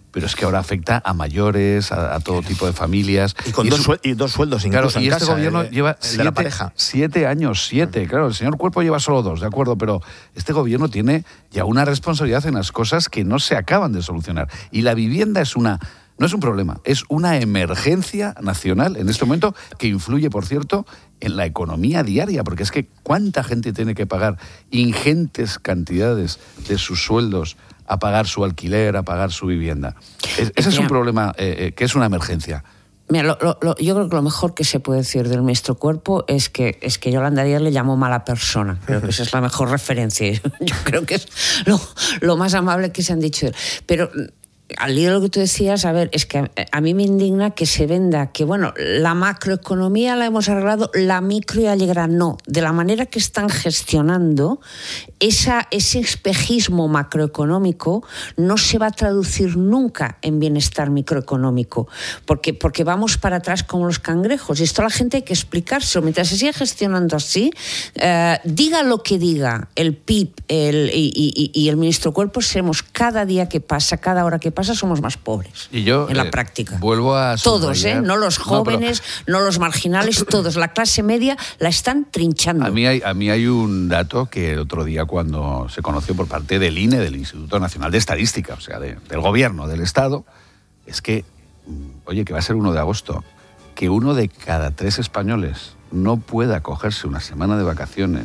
pero es que ahora afecta a mayores, a, a todo tipo de familias. Y con y dos, eso, suel- y dos sueldos claro, incluso y en este casa, gobierno el, lleva el siete, de la pareja. siete años, siete. Claro, el señor Cuerpo lleva solo dos, de acuerdo, pero este gobierno tiene ya una responsabilidad en las cosas que no se acaban de solucionar. Y la vivienda es una... No es un problema, es una emergencia nacional en este momento que influye, por cierto, en la economía diaria, porque es que ¿cuánta gente tiene que pagar ingentes cantidades de sus sueldos a pagar su alquiler, a pagar su vivienda? Es, ese es un problema eh, eh, que es una emergencia. Mira, lo, lo, lo, yo creo que lo mejor que se puede decir del ministro Cuerpo es que, es que Yolanda Díaz le llamó mala persona. Creo que esa es la mejor referencia. Yo creo que es lo, lo más amable que se han dicho. Pero... al lío de lo que tú decías, a ver, es que a, a mí me indigna que se venda que, bueno, la macroeconomía la hemos arreglado, la micro ya llegará. No, de la manera que están gestionando, esa, ese espejismo macroeconómico no se va a traducir nunca en bienestar microeconómico, porque, porque vamos para atrás como los cangrejos. Y esto a la gente hay que explicárselo. Mientras se siga gestionando así, eh, diga lo que diga el P I B el, y, y, y el ministro Cuerpo, seremos cada día que pasa, cada hora que pasa, somos más pobres. Y yo, en la eh, práctica. Vuelvo a todos, ¿eh? No los jóvenes, no, pero... no los marginales, todos. La clase media la están trinchando. A mí hay, a mí hay un dato que el otro día, cuando se conoció por parte del I N E, del Instituto Nacional de Estadística, o sea, de, del gobierno, del Estado, es que, oye, que va a ser uno de agosto, que uno de cada tres españoles no pueda cogerse una semana de vacaciones.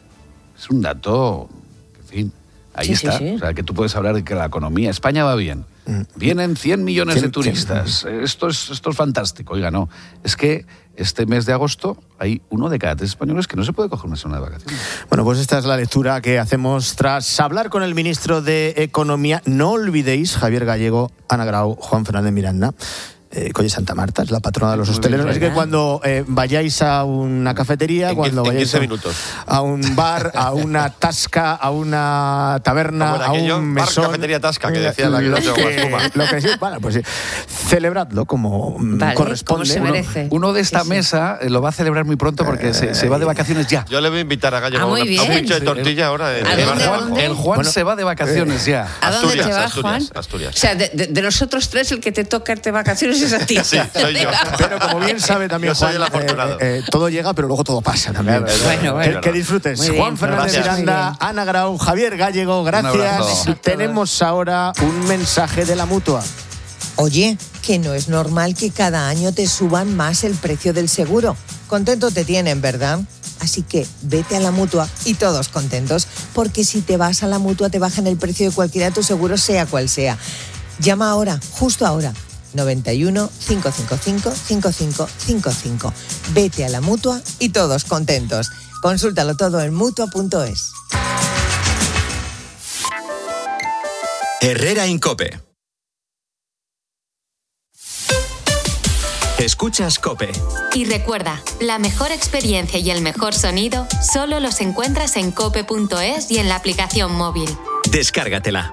Es un dato, en fin, ahí sí, está. Sí, sí. O sea, que tú puedes hablar de que la economía, España va bien. Vienen cien millones cien, de turistas. cien. Esto es, esto es fantástico. Oiga, no. Es que este mes de agosto hay uno de cada tres españoles que no se puede coger una semana de vacaciones. Bueno, pues esta es la lectura que hacemos tras hablar con el ministro de Economía. No olvidéis, Javier Gallego, Ana Grau, Juan Fernández Miranda, eh, Colle Santa Marta, es la patrona de los Muy hosteleros. bien, Así que cuando eh, vayáis a una cafetería, En cuando quince, vayáis en a, quince minutos. a un bar, a una tasca, a una taberna, Como a aquello, un bar, mesón... cafetería tasca, que decía la que lo no tengo más que, espuma. lo que sí, bueno, pues sí, celebradlo como mm, Vale, corresponde. como se Uno- merece. Uno de esta Sí, sí. mesa eh, lo va a celebrar muy pronto porque se, se va de vacaciones ya. Yo le voy a invitar a Gallego Ah, a muy una- a un bien. pincho de tortilla ahora en ¿A el dónde, bar de a abajo. dónde? El Juan Bueno, se va de vacaciones ya. ¿A dónde Asturias, te vas, Asturias, Juan? Asturias. O sea, de, de- de nosotros tres, el que te toca irte de vacaciones es a ti. Sí, soy yo. Pero como bien sabe también Yo soy Juan, el afortunado. eh, eh, todo llega, pero luego todo pasa también. Claro, Bueno, bueno. Que, que disfrutes. Muy bien. Juan Fernández Gracias. Miranda, Muy bien. Ana Grau, Javier Gallego, abrazo. gracias. Tenemos ahora un mensaje de la Mutua. Oye, que no es normal que cada año te suban más el precio del seguro. Contento te tienen, ¿verdad? Así que vete a la Mutua y todos contentos, porque si te vas a la Mutua te bajan el precio de cualquiera de tus seguros, sea cual sea. Llama ahora, justo ahora, noventa y uno, cinco cinco cinco, cinco cinco cinco cinco. Vete a la Mutua y todos contentos. Consúltalo todo en mutua punto es. Herrera Incope. Escuchas COPE. Y recuerda, la mejor experiencia y el mejor sonido solo los encuentras en cope punto es y en la aplicación móvil. Descárgatela.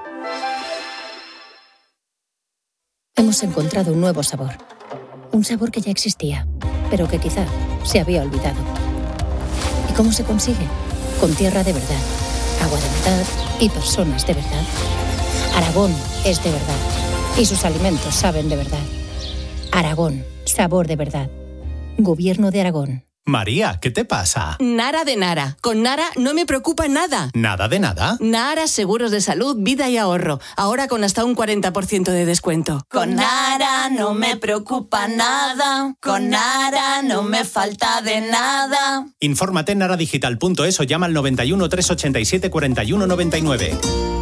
Hemos encontrado un nuevo sabor. Un sabor que ya existía, pero que quizá se había olvidado. ¿Y cómo se consigue? Con tierra de verdad, agua de verdad y personas de verdad. Aragón es de verdad y sus alimentos saben de verdad. Aragón, sabor de verdad. Gobierno de Aragón. María, ¿qué te pasa? Nara de Nara. Con Nara no me preocupa nada. ¿Nada de nada? Nara Seguros de Salud, Vida y Ahorro. Ahora con hasta un cuarenta por ciento de descuento. Con Nara no me preocupa nada. Con Nara no me falta de nada. Infórmate en naradigital punto es o llama al noventa y uno, trescientos ochenta y siete, cuarenta y uno noventa y nueve.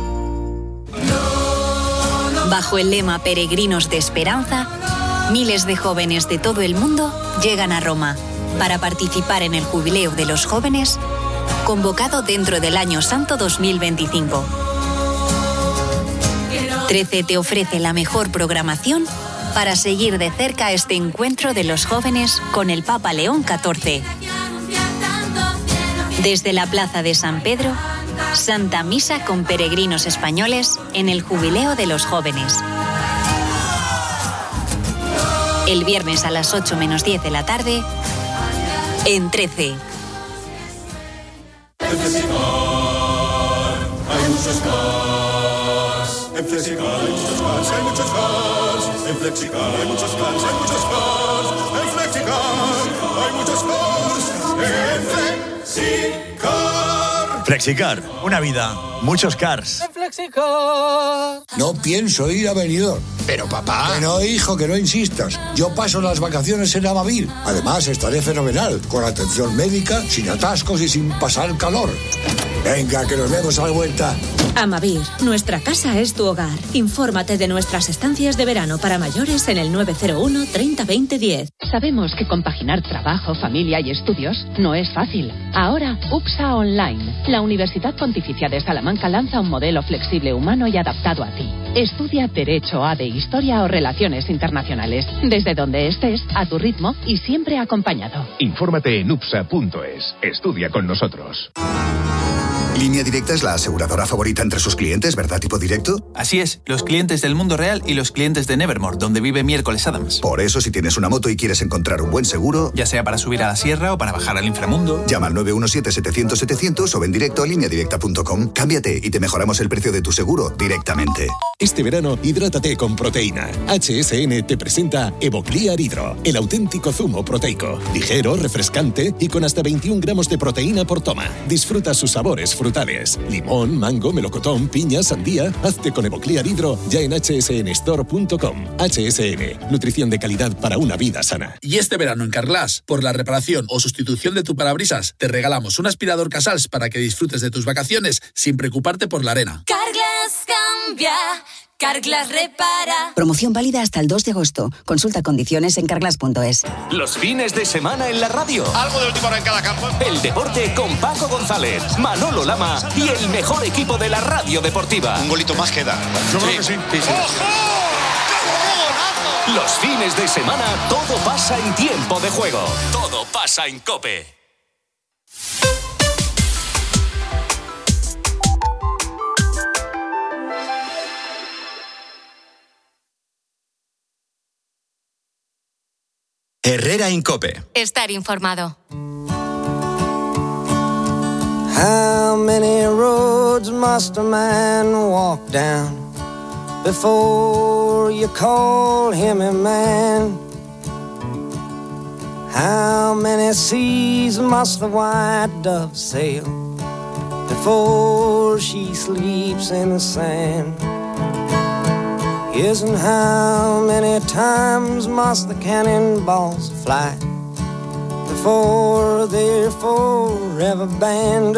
Bajo el lema Peregrinos de Esperanza, miles de jóvenes de todo el mundo llegan a Roma para participar en el Jubileo de los Jóvenes, convocado dentro del Año Santo dos mil veinticinco. trece te ofrece la mejor programación para seguir de cerca este encuentro de los jóvenes con el Papa León catorce. Desde la Plaza de San Pedro, Santa Misa con peregrinos españoles en el Jubileo de los Jóvenes. El viernes a las ocho menos diez de la tarde, en trece. Necesitar, hay muchos más. En Flexicar hay muchos cars, hay muchos cars. En Flexicar hay muchos cars, hay muchos cars. En Flexicar hay muchos cars. En Flexicar. Flexicar, una vida, muchos cars. En Flexicar. No pienso ir a Benidorm. Pero papá... Que no, hijo, que no insistas. Yo paso las vacaciones en Amavir. Además, estaré fenomenal, con atención médica, sin atascos y sin pasar calor. Venga, que nos vemos a la vuelta. Amavir, nuestra casa es tu hogar. Infórmate de nuestras estancias de verano para mayores en el nueve cero uno treinta veinte diez. Sabemos que compaginar trabajo, familia y estudios no es fácil. Ahora, U P S A Online. La Universidad Pontificia de Salamanca lanza un modelo flexible, humano y adaptado a ti. Estudia Derecho, A D, Historia o Relaciones Internacionales. Desde donde estés, a tu ritmo y siempre acompañado. Infórmate en U P S A punto es. Estudia con nosotros. Línea Directa es la aseguradora favorita entre sus clientes, ¿verdad, tipo directo? Así es, los clientes del mundo real y los clientes de Nevermore, donde vive Miércoles Adams. Por eso, si tienes una moto y quieres encontrar un buen seguro... Ya sea para subir a la sierra o para bajar al inframundo... Llama al nueve uno siete setecientos setecientos o ven directo a línea directa punto com. Cámbiate y te mejoramos el precio de tu seguro directamente. Este verano, hidrátate con proteína. H S N te presenta Evoclear Hydro, el auténtico zumo proteico. Ligero, refrescante y con hasta veintiún gramos de proteína por toma. Disfruta sus sabores frutales. Limón, mango, melocotón, piña, sandía. Hazte con Evoclear Hydro ya en h s n store punto com. H S N, nutrición de calidad para una vida sana. Y este verano en Carglass, por la reparación o sustitución de tu parabrisas, te regalamos un aspirador Casals para que disfrutes de tus vacaciones sin preocuparte por la arena. Carglass cambia, Carglass repara. Promoción válida hasta el dos de agosto. Consulta condiciones en carglass punto es. Los fines de semana en la radio. Algo de última hora en cada campo. El deporte con Paco González, Manolo Lama y el mejor equipo de la radio deportiva. Un golito más queda. Yo creo que sí. sí, sí. Los fines de semana todo pasa en tiempo de juego. Todo pasa en COPE. Herrera en COPE. Estar informado. How many roads must a man walk down before you call him a man? How many seas must the white dove sail before she sleeps in the sand? Yes, and how many times must the cannonballs fly before they're forever banned?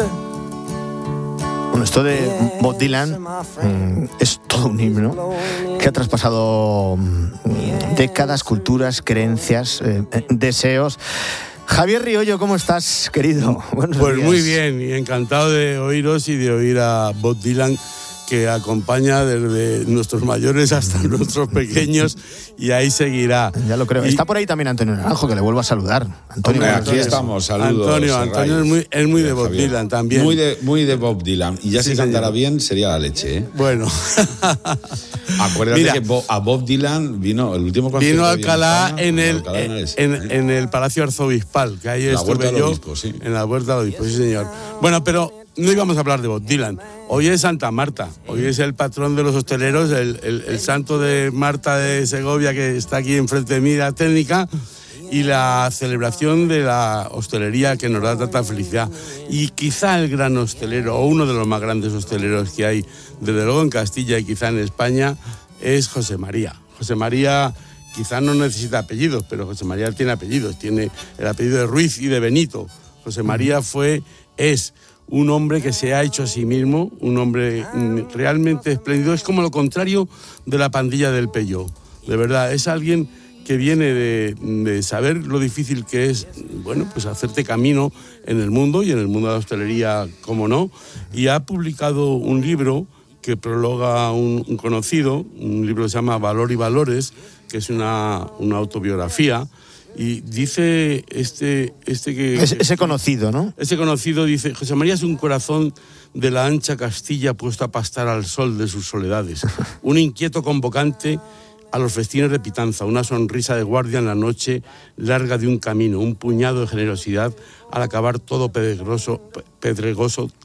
Bueno, esto de Bob Dylan mmm, es todo un himno que ha traspasado mmm, décadas, culturas, creencias, eh, deseos. Javier Riollo, ¿cómo estás, querido? Buenos pues días. Muy bien, y encantado de oíros y de oír a Bob Dylan, que acompaña desde nuestros mayores hasta nuestros pequeños, y ahí seguirá. Ya lo creo. Y... Está por ahí también Antonio Naranjo, que le vuelvo a saludar. Antonio, Hombre, aquí estamos, saludos. Antonio, Antonio es muy, es muy de Bob Javier. Dylan también. Muy de, muy de Bob Dylan. Y ya Sí, si cantara señor. bien, sería la leche, ¿eh? Bueno. Acuérdate Mira, que Bo- a Bob Dylan vino el último concierto vino a de Alcalá España, en el, Alcalá en el- en, en el Palacio Arzobispal, que ahí En la estuve Huerta del yo. Obispo, sí. En la Huerta del Obispo, sí, señor. Bueno, pero no íbamos a hablar de Bob Dylan. Hoy es Santa Marta, hoy es el patrón de los hosteleros, el, el, el santo de Marta de Segovia, que está aquí enfrente de mí, la técnica, y la celebración de la hostelería que nos da tanta felicidad. Y quizá el gran hostelero, o uno de los más grandes hosteleros que hay, desde luego en Castilla y quizá en España, es José María. José María quizá no necesita apellidos, pero José María tiene apellidos, tiene el apellido de Ruiz y de Benito. José María fue, es un hombre que se ha hecho a sí mismo, un hombre mm, realmente espléndido. Es como lo contrario de la pandilla del Peyo. De verdad, es alguien que viene de, de saber lo difícil que es, bueno, pues hacerte camino en el mundo y en el mundo de la hostelería, cómo no, y ha publicado un libro que prologa un, un conocido, un libro que se llama Valor y Valores, que es una, una autobiografía. Y dice este, este que... Es, ese conocido, ¿no? Ese conocido dice: José María es un corazón de la ancha Castilla puesto a pastar al sol de sus soledades. Un inquieto convocante a los festines de Pitanza, una sonrisa de guardia en la noche larga de un camino, un puñado de generosidad al acabar todo pedregoso, pedregoso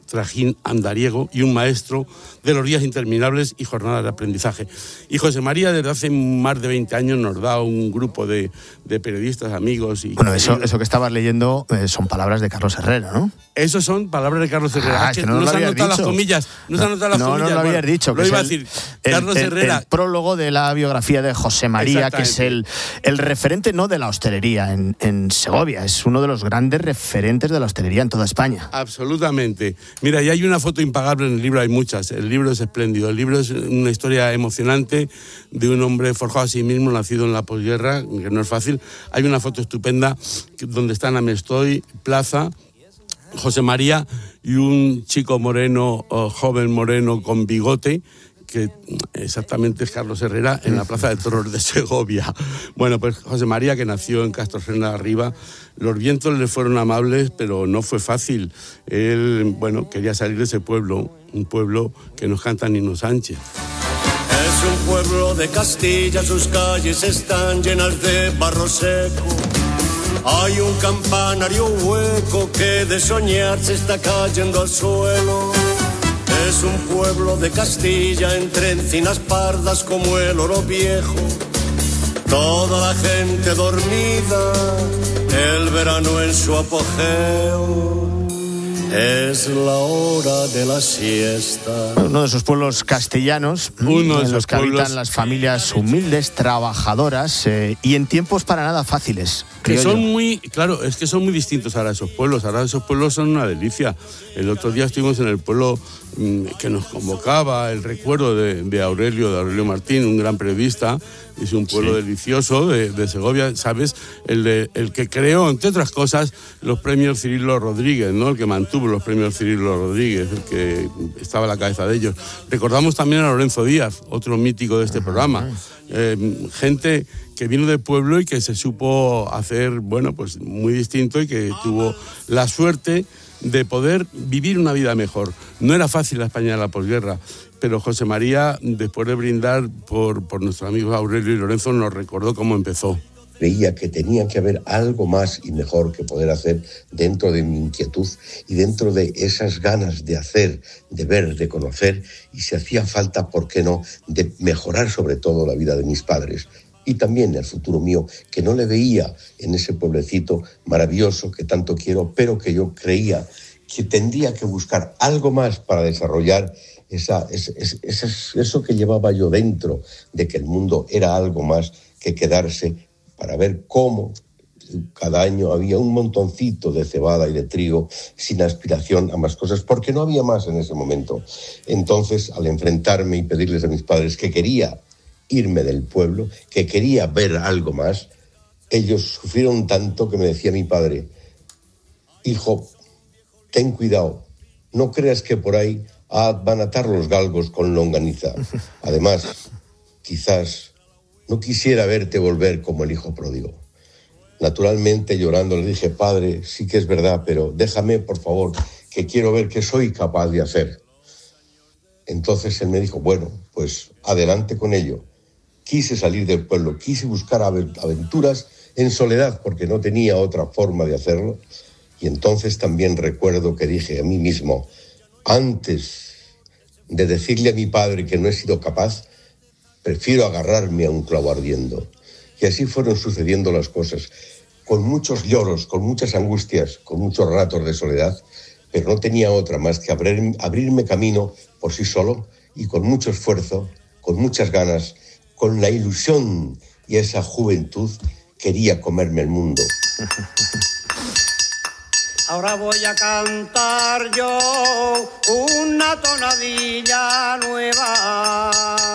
trajín andariego y un maestro de los días interminables y jornadas de aprendizaje. Y José María desde hace más de veinte años nos da un grupo de, de periodistas, amigos y... Bueno, eso, eso que estabas leyendo eh, son palabras de Carlos Herrera, ¿no? Esos son palabras de Carlos Herrera. Ah, es que, que no, no no se han habías notado dicho. las comillas. No, no se han notado las no, comillas. No, no lo bueno, habías dicho. Lo que iba a es el, decir. el, Carlos el, Herrera. El prólogo de la biografía de José María, que es el, el referente no de la hostelería en, en Segovia, es uno de los grandes referentes de la hostelería en toda España. Absolutamente. Mira, y hay una foto impagable en el libro, hay muchas. El libro es espléndido. El libro es una historia emocionante de un hombre forjado a sí mismo, nacido en la posguerra, que no es fácil. Hay una foto estupenda donde están Amestoy, Plaza, José María y un chico moreno, joven moreno con bigote, que exactamente es Carlos Herrera, en la Plaza de Toros de Segovia. Bueno, pues José María, que nació en Castrojena de Arriba, los vientos le fueron amables, pero no fue fácil. Él, bueno, quería salir de ese pueblo, un pueblo que nos canta Nino Sánchez. Es un pueblo de Castilla, sus calles están llenas de barro seco. Hay un campanario hueco que de soñar se está cayendo al suelo. Es un pueblo de Castilla entre encinas pardas como el oro viejo. Toda la gente dormida, el verano en su apogeo. Es la hora de la siesta. Uno de esos pueblos castellanos, Uno de en los que pueblos... habitan las familias humildes, trabajadoras eh, y en tiempos para nada fáciles. Que son yo. muy, claro, es que son muy distintos ahora esos pueblos. Ahora esos pueblos son una delicia. El otro día estuvimos en el pueblo mmm, que nos convocaba, el recuerdo de, de Aurelio, de Aurelio Martín, un gran periodista. Es un pueblo sí. delicioso de, de Segovia, ¿sabes? El, de, el que creó, entre otras cosas, los premios Cirilo Rodríguez, ¿no? El que mantuvo los premios Cirilo Rodríguez, el que estaba a la cabeza de ellos. Recordamos también a Lorenzo Díaz, otro mítico de este uh-huh. programa. Eh, gente que vino del pueblo y que se supo hacer, bueno, pues muy distinto y que tuvo la suerte de poder vivir una vida mejor. No era fácil la España de la posguerra, pero José María, después de brindar por, por nuestros amigos Aurelio y Lorenzo, nos recordó cómo empezó. Veía que tenía que haber algo más y mejor que poder hacer dentro de mi inquietud y dentro de esas ganas de hacer, de ver, de conocer, y si hacía falta, ¿por qué no?, de mejorar sobre todo la vida de mis padres. Y también el futuro mío, que no le veía en ese pueblecito maravilloso que tanto quiero, pero que yo creía que tendría que buscar algo más para desarrollar esa, esa, esa, eso que llevaba yo dentro, de que el mundo era algo más que quedarse para ver cómo cada año había un montoncito de cebada y de trigo sin aspiración a más cosas, porque no había más en ese momento. Entonces, al enfrentarme y pedirles a mis padres que quería irme del pueblo, que quería ver algo más, ellos sufrieron tanto que me decía mi padre: hijo, ten cuidado, no creas que por ahí van a atar los galgos con longaniza. Además, quizás no quisiera verte volver como el hijo pródigo. Naturalmente, llorando, le dije: padre, sí que es verdad, pero déjame, por favor, que quiero ver qué soy capaz de hacer. Entonces él me dijo: bueno, pues adelante con ello. Quise salir del pueblo, quise buscar aventuras en soledad, porque no tenía otra forma de hacerlo. Y entonces también recuerdo que dije a mí mismo: antes de decirle a mi padre que no he sido capaz, prefiero agarrarme a un clavo ardiendo. Y así fueron sucediendo las cosas, con muchos lloros, con muchas angustias, con muchos ratos de soledad, pero no tenía otra más que abrir, abrirme camino por sí solo, y con mucho esfuerzo, con muchas ganas, con la ilusión y esa juventud, quería comerme el mundo. Ahora voy a cantar yo una tonadilla nueva.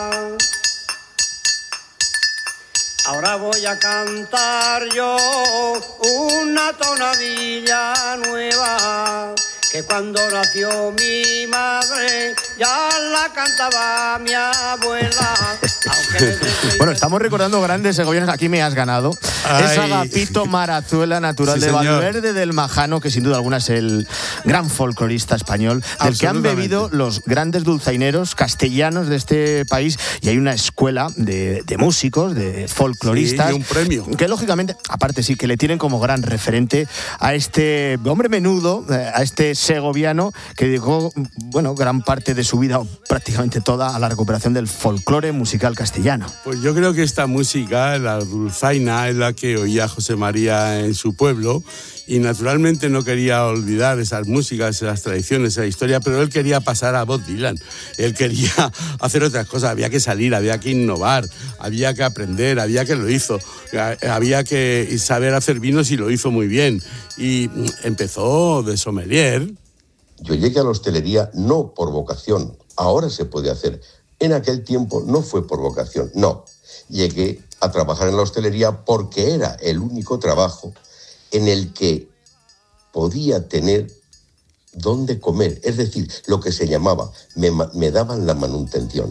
Ahora voy a cantar yo una tonadilla nueva, que cuando nació mi madre ya la cantaba mi abuela. Bueno, estamos recordando grandes segovianos. Aquí me has ganado. Ay. Es Agapito Marazuela, natural sí, de Valverde del Majano, que sin duda alguna es el gran folclorista español, del que han bebido los grandes dulzaineros castellanos de este país. Y hay una escuela de, de músicos, de folcloristas. Sí, y un premio. Que lógicamente, aparte sí, que le tienen como gran referente a este hombre menudo, a este segoviano que dedicó, bueno, gran parte de su vida, prácticamente toda, a la recuperación del folclore musical castellano. Pues yo creo que esta música, la dulzaina, es la que oía José María en su pueblo, y naturalmente no quería olvidar esas músicas, esas tradiciones, esa historia, pero él quería pasar a Bob Dylan. Él quería hacer otras cosas, había que salir, había que innovar, había que aprender, había que lo hizo, había que saber hacer vinos y lo hizo muy bien. Y empezó de sommelier. Yo llegué a la hostelería no por vocación, ahora se puede hacer. En aquel tiempo no fue por vocación, no. Llegué a trabajar en la hostelería porque era el único trabajo en el que podía tener dónde comer. Es decir, lo que se llamaba, me, me daban la manutención.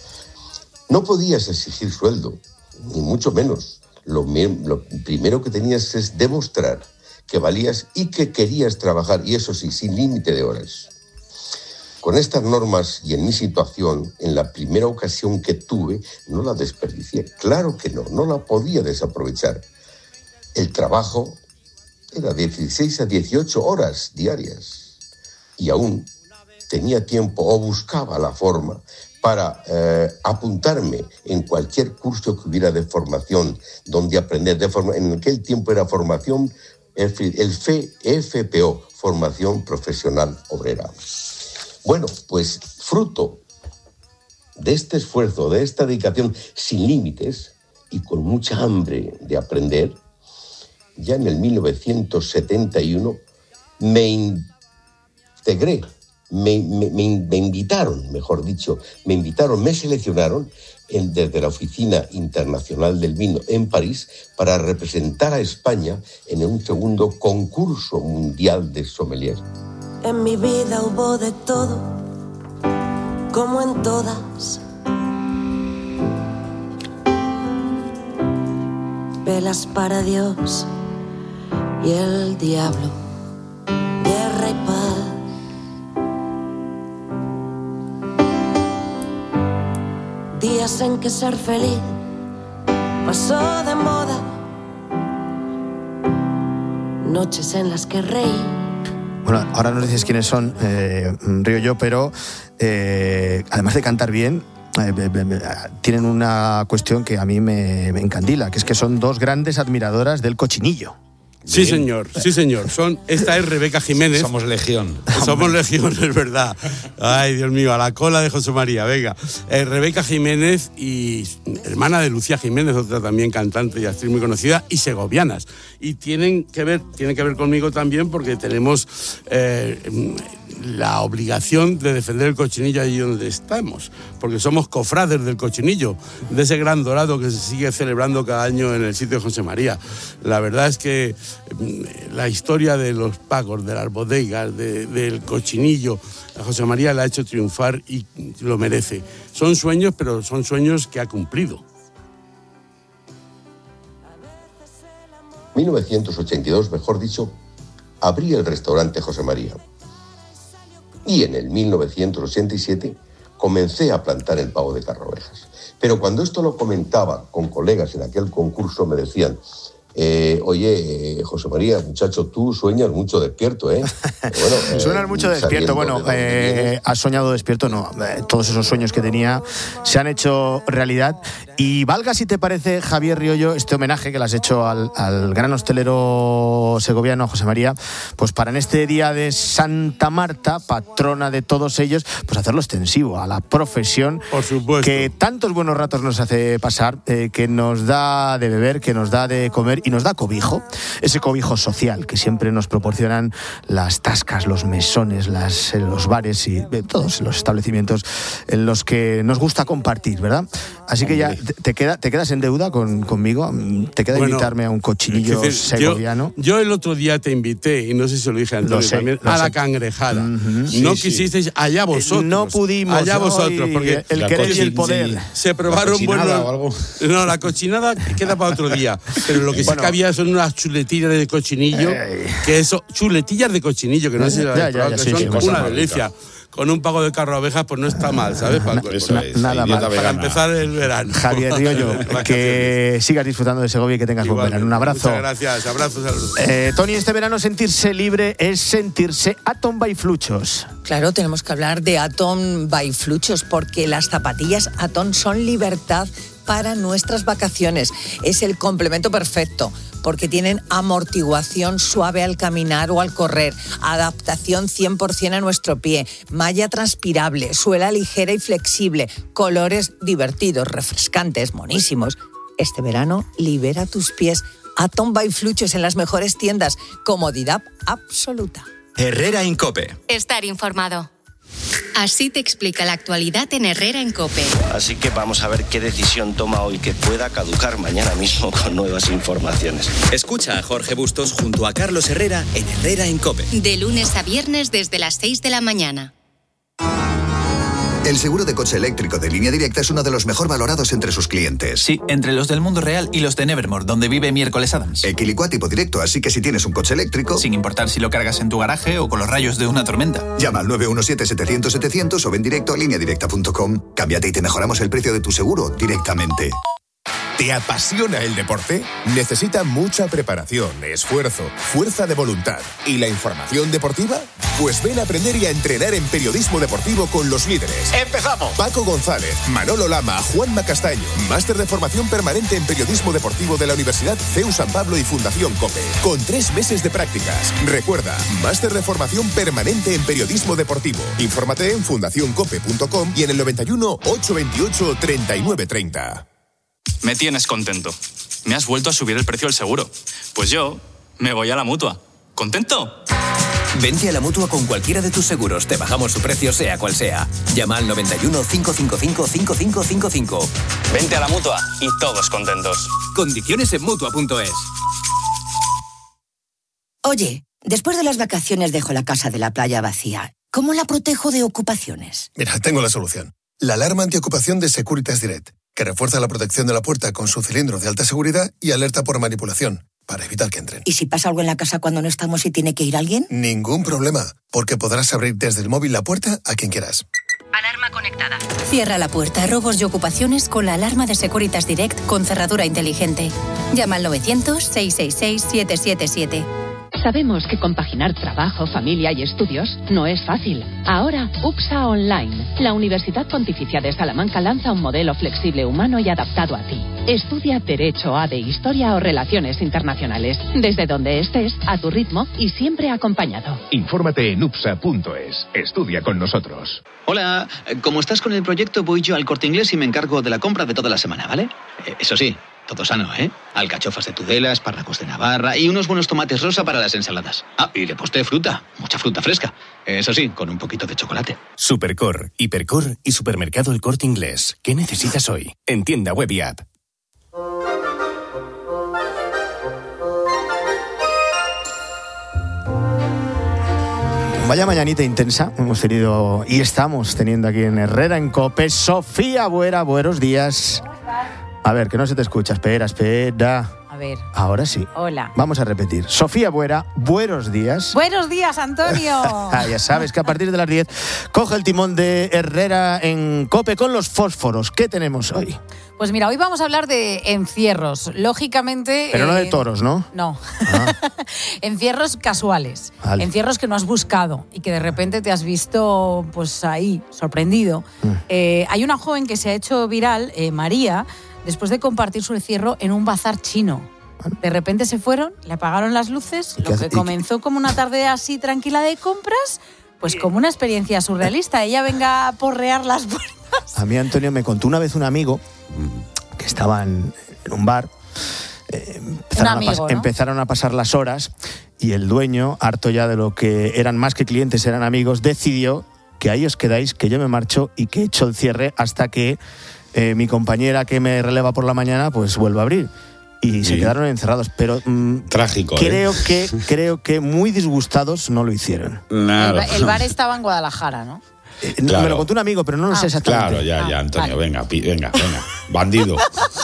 No podías exigir sueldo, ni mucho menos. Lo, lo primero que tenías es demostrar que valías y que querías trabajar, y eso sí, sin límite de horas. Con estas normas y en mi situación, en la primera ocasión que tuve, no la desperdicié. Claro que no, no la podía desaprovechar. El trabajo era de dieciséis a dieciocho horas diarias y aún tenía tiempo o buscaba la forma para eh, apuntarme en cualquier curso que hubiera de formación, donde aprender de forma. En aquel tiempo era formación, el F F P O, formación profesional obrera. Bueno, pues fruto de este esfuerzo, de esta dedicación sin límites y con mucha hambre de aprender, ya en el mil novecientos setenta y uno me integré, me, me, me, me invitaron, mejor dicho, me invitaron, me seleccionaron en, desde la Oficina Internacional del Vino en París para representar a España en un segundo concurso mundial de sommelier. En mi vida hubo de todo, como en todas. Velas para Dios y el diablo, guerra y paz. Días en que ser feliz pasó de moda, noches en las que reí. Bueno, ahora nos dices quiénes son, eh, Río yo, pero eh, además de cantar bien, eh, eh, eh, tienen una cuestión que a mí me, me encandila, que es que son dos grandes admiradoras del cochinillo. Sí, señor, sí, señor. Son, esta es Rebeca Jiménez. Somos legión. Somos legión, es verdad. Ay, Dios mío, a la cola de José María, venga. Eh, Rebeca Jiménez y hermana de Lucía Jiménez, otra también cantante y actriz muy conocida, y segovianas. Y tienen que ver, tienen que ver conmigo también porque tenemos eh, la obligación de defender el cochinillo allí donde estamos, porque somos cofrades del cochinillo, de ese gran dorado que se sigue celebrando cada año en el sitio de José María. La verdad es que la historia de los pagos, de las bodegas, de, del cochinillo, a José María la ha hecho triunfar y lo merece. Son sueños, pero son sueños que ha cumplido. mil novecientos ochenta y dos, mejor dicho, abrí el restaurante José María. Y en el mil novecientos ochenta y siete comencé a plantar el pavo de Carrovejas. Pero cuando esto lo comentaba con colegas en aquel concurso me decían: Eh, oye, eh, José María, muchacho, tú sueñas mucho despierto, ¿eh? Bueno, eh Suenas mucho despierto. Bueno, eh, ¿has soñado despierto? No. Eh, todos esos sueños que tenía se han hecho realidad. Y valga, si te parece, Javier Riollo, este homenaje que le has hecho al, al gran hostelero segoviano, José María, pues para en este día de Santa Marta, patrona de todos ellos, pues hacerlo extensivo a la profesión. Por supuesto. Que tantos buenos ratos nos hace pasar, eh, que nos da de beber, que nos da de comer y nos da cobijo, ese cobijo social que siempre nos proporcionan las tascas, los mesones, las, los bares y eh, todos los establecimientos en los que nos gusta compartir, ¿verdad? Así que ya te, te, queda, te quedas en deuda con, conmigo, te queda bueno, invitarme a un cochinillo decir, segoviano. Yo, yo el otro día te invité, y no sé si lo dije a Antonio sé, también, a sé. la cangrejada. Uh-huh. Sí, no sí. quisisteis, allá vosotros. No pudimos. Allá vosotros, porque el querer y el poder. Se probaron buenos. No, la cochinada queda para otro día. Pero lo que bueno. sí que había son unas chuletillas de cochinillo, Ay. que eso, chuletillas de cochinillo, que no sé si la ya, ya, ya, que sí, son sí, una delicia. Rica. Con un pago de carro a abejas, pues no está mal, ¿sabes? Para, el Eso es, nada mal. Para empezar el verano. Javier Riollo, que sigas disfrutando de Segovia y que tengas buen verano. Un abrazo. Muchas gracias, abrazos. saludos. Eh, Toni, este verano sentirse libre es sentirse Atom by Fluchos. Claro, tenemos que hablar de Atom by Fluchos, porque las zapatillas Atom son libertad para nuestras vacaciones. Es el complemento perfecto, porque tienen amortiguación suave al caminar o al correr, adaptación cien por ciento a nuestro pie, malla transpirable, suela ligera y flexible, colores divertidos, refrescantes, monísimos. Este verano, libera tus pies. Atom by Fluchos en las mejores tiendas. Comodidad absoluta. Herrera en COPE. Estar informado. Así te explica la actualidad en Herrera en COPE. Así que vamos a ver qué decisión toma hoy que pueda caducar mañana mismo con nuevas informaciones. Escucha a Jorge Bustos junto a Carlos Herrera en Herrera en COPE. De lunes a viernes desde las seis de la mañana. El seguro de coche eléctrico de Línea Directa es uno de los mejor valorados entre sus clientes. Sí, entre los del mundo real y los de Nevermore, donde vive Miércoles Adams. Equilicua tipo directo, así que si tienes un coche eléctrico... Sin importar si lo cargas en tu garaje o con los rayos de una tormenta. Llama al nueve uno siete, setecientos, setecientos o ven directo a línea directa punto com. Cámbiate y te mejoramos el precio de tu seguro directamente. ¿Te apasiona el deporte? Necesita mucha preparación, esfuerzo, fuerza de voluntad. ¿Y la información deportiva? Pues ven a aprender y a entrenar en periodismo deportivo con los líderes. ¡Empezamos! Paco González, Manolo Lama, Juanma Castaño. Máster de formación permanente en periodismo deportivo de la Universidad C E U San Pablo y Fundación COPE. Con tres meses de prácticas. Recuerda, máster de formación permanente en periodismo deportivo. Infórmate en fundación cope punto com y en el noventa y uno, ochocientos veintiocho, treinta y nueve treinta. Me tienes contento. Me has vuelto a subir el precio del seguro. Pues yo me voy a la Mutua. ¿Contento? Vente a la Mutua con cualquiera de tus seguros. Te bajamos su precio sea cual sea. Llama al noventa y uno, cinco cinco cinco, cinco cinco cinco cinco. Vente a la Mutua y todos contentos. Condiciones en Mutua punto es. Oye, después de las vacaciones dejo la casa de la playa vacía. ¿Cómo la protejo de ocupaciones? Mira, tengo la solución. La alarma antiocupación de Securitas Direct, que refuerza la protección de la puerta con su cilindro de alta seguridad y alerta por manipulación, para evitar que entren. ¿Y si pasa algo en la casa cuando no estamos y tiene que ir alguien? Ningún problema, porque podrás abrir desde el móvil la puerta a quien quieras. Alarma conectada. Cierra la puerta a robos y ocupaciones con la alarma de Securitas Direct con cerradura inteligente. Llama al novecientos, seiscientos sesenta y seis, siete siete siete. Sabemos que compaginar trabajo, familia y estudios no es fácil. Ahora, U P S A Online. La Universidad Pontificia de Salamanca lanza un modelo flexible, humano y adaptado a ti. Estudia Derecho, A D E, Historia o Relaciones Internacionales. Desde donde estés, a tu ritmo y siempre acompañado. Infórmate en U P S A punto es. Estudia con nosotros. Hola, como estás con el proyecto, voy yo al Corte Inglés y me encargo de la compra de toda la semana, ¿vale? Eh, eso sí, todo sano, ¿eh? Alcachofas de Tudela, espárragos de Navarra y unos buenos tomates rosa para las ensaladas. Ah, y de postre fruta, mucha fruta fresca. Eso sí, con un poquito de chocolate. Supercor, Hipercor y Supermercado El Corte Inglés. ¿Qué necesitas hoy? En tienda web y app. Vaya mañanita intensa hemos tenido y estamos teniendo aquí en Herrera en COPE. Sofía Buera, buenos días. A ver, que no se te escucha. Espera, espera. A ver. Ahora sí. Hola. Vamos a repetir. Sofía Buera, buenos días. Buenos días, Antonio. Ah, ya sabes que a partir de las diez coge el timón de Herrera en COPE con los fósforos. ¿Qué tenemos hoy? Pues mira, hoy vamos a hablar de encierros. Lógicamente... Pero no de toros, ¿no? No. Ah. Encierros casuales. Vale. Encierros que no has buscado y que de repente te has visto pues ahí, sorprendido. Mm. Eh, hay una joven que se ha hecho viral, eh, María, después de compartir su encierro en un bazar chino. De repente se fueron, le apagaron las luces, lo que comenzó como una tarde así tranquila de compras, pues como una experiencia surrealista. Ella venga a porrear las puertas. A mí, Antonio, me contó una vez un amigo que estaba en, en un bar Eh, empezaron, a amigo, pas- ¿no? empezaron a pasar las horas y el dueño, harto ya de lo que eran más que clientes, eran amigos, decidió que ahí os quedáis, que yo me marcho y que echo el cierre hasta que eh, mi compañera que me releva por la mañana pues vuelva a abrir. Y se Sí. quedaron encerrados, pero mm, Trágico, creo ¿eh? que creo que muy disgustados no lo hicieron. El, Claro. ba- el bar estaba en Guadalajara, ¿no? Eh, no, Claro. Me lo contó un amigo, pero no lo sé exactamente. Claro, ya, ya, Ah, Antonio, vale. venga, pi- venga, venga. Bandido.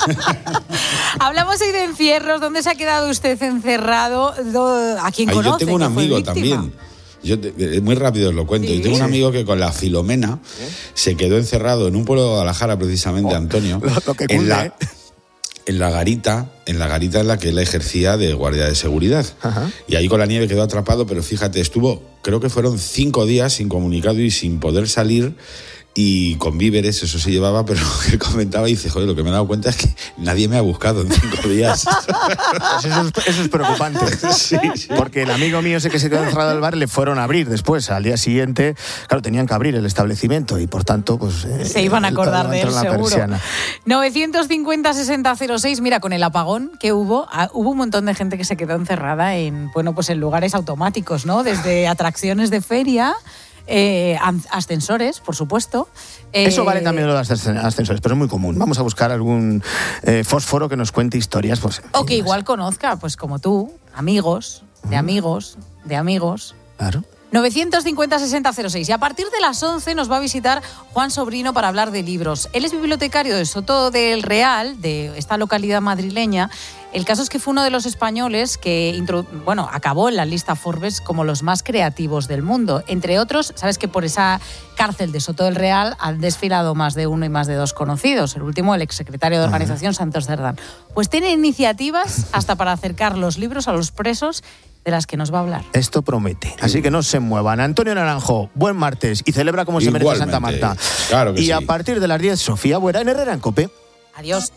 Hablamos hoy de encierros. ¿Dónde se ha quedado usted encerrado? Do- ¿A quién Ay, conoce? yo tengo un que fue amigo víctima? también. Yo te- eh, muy rápido os lo cuento. ¿Sí? Yo tengo un amigo que con la Filomena se quedó encerrado en un pueblo de Guadalajara, precisamente, Antonio. Lo, lo que en cunde, la, ¿eh? en la garita, en la garita en la que él ejercía de guardia de seguridad. Ajá. Y ahí con la nieve quedó atrapado, pero fíjate, estuvo, creo que fueron cinco días sin comunicado y sin poder salir. Y con víveres, eso se llevaba, pero él comentaba y dice, joder, lo que me he dado cuenta es que nadie me ha buscado en cinco días. Pues eso, es, eso es preocupante. Sí, sí. Porque el amigo mío ese que se quedó encerrado al bar le fueron a abrir después. Al día siguiente, claro, tenían que abrir el establecimiento y por tanto, pues... eh, Se iban a acordar de él, levantaron la seguro. persiana. novecientos cincuenta sesenta cero seis. Mira, con el apagón que hubo, ah, hubo un montón de gente que se quedó encerrada en, bueno, pues en lugares automáticos, ¿no? Desde atracciones de feria, eh, an- ascensores, por supuesto. Eh, Eso vale también lo de los ascen- ascensores, pero es muy común. Vamos a buscar algún eh, fósforo que nos cuente historias. Pues, O que igual conozca, pues como tú, amigos, de amigos, de amigos. Claro. novecientos cincuenta sesenta cero seis. Y a partir de las once nos va a visitar Juan Sobrino para hablar de libros. Él es bibliotecario de Soto del Real, de esta localidad madrileña. El caso es que fue uno de los españoles que introdu- bueno, acabó en la lista Forbes como los más creativos del mundo. Entre otros, sabes que por esa cárcel de Soto del Real han desfilado más de uno y más de dos conocidos. El último, el exsecretario de organización, Santos Cerdán. Pues tiene iniciativas hasta para acercar los libros a los presos, de las que nos va a hablar. Esto promete. Así que no se muevan. Antonio Naranjo, buen martes y celebra como se merece Santa Igualmente. Marta. Claro que y sí. a partir de las diez, Sofía Buera en Herrera en COPE. Adiós.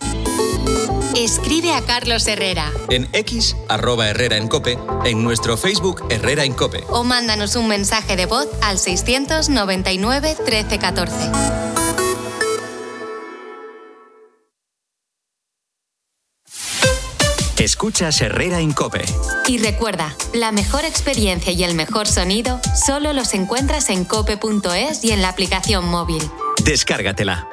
Escribe a Carlos Herrera En X, arroba Herrera en Cope, en nuestro Facebook Herrera en Cope. o mándanos un mensaje de voz al seiscientos noventa y nueve trece catorce. Escuchas Herrera en Cope. Y recuerda, la mejor experiencia y el mejor sonido solo los encuentras en cope punto es y en la aplicación móvil. Descárgatela.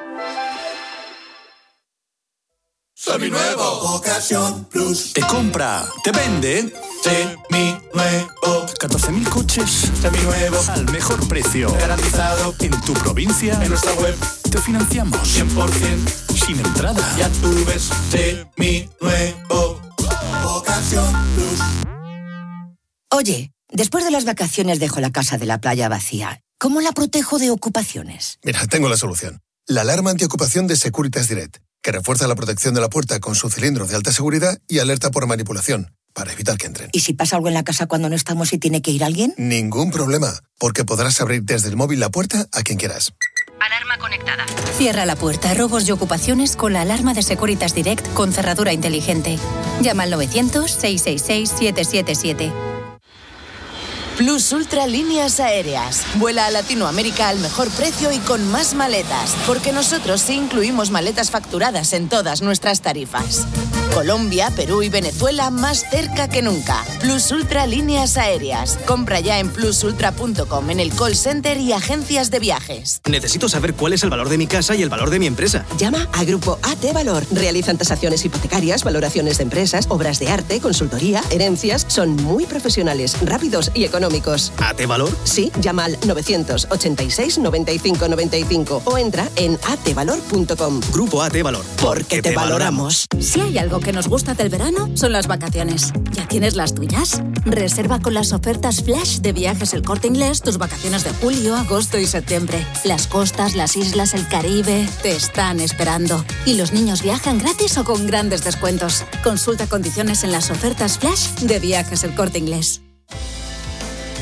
Seminuevo, Ocasión Plus. Te compra, te vende. Seminuevo, catorce mil coches seminuevos, al mejor precio. garantizado En tu provincia, en nuestra web, te financiamos cien por ciento. sin entrada. Ya tú ves, seminuevo, Ocasión Plus. Oye, después de las vacaciones dejo la casa de la playa vacía. ¿Cómo la protejo de ocupaciones? Mira, tengo la solución. La alarma antiocupación de Securitas Direct, que refuerza la protección de la puerta con su cilindro de alta seguridad y alerta por manipulación, para evitar que entren. ¿Y si pasa algo en la casa cuando no estamos y tiene que ir alguien? Ningún problema, porque podrás abrir desde el móvil la puerta a quien quieras. Alarma conectada. Cierra la puerta a robos y ocupaciones con la alarma de Securitas Direct con cerradura inteligente. Llama al novecientos, seiscientos sesenta y seis, siete siete siete. Plus Ultra Líneas Aéreas. Vuela a Latinoamérica al mejor precio y con más maletas, porque nosotros sí incluimos maletas facturadas en todas nuestras tarifas. Colombia, Perú y Venezuela más cerca que nunca. Plus Ultra Líneas Aéreas. Compra ya en plus ultra punto com, en el call center y agencias de viajes. Necesito saber cuál es el valor de mi casa y el valor de mi empresa. Llama a Grupo A T Valor. Realizan tasaciones hipotecarias, valoraciones de empresas, obras de arte, consultoría, herencias. Son muy profesionales, rápidos y económicos. ¿A T Valor? Sí, llama al novecientos ochenta y seis, noventa y cinco noventa y cinco o entra en a t valor punto com. Grupo A T Valor. Porque te valoramos. Si hay algo que nos gusta del verano, son las vacaciones. ¿Ya tienes las tuyas? Reserva con las ofertas flash de Viajes El Corte Inglés tus vacaciones de julio, agosto y septiembre. Las costas, las islas, el Caribe te están esperando. Y los niños viajan gratis o con grandes descuentos. Consulta condiciones en las ofertas flash de Viajes El Corte Inglés.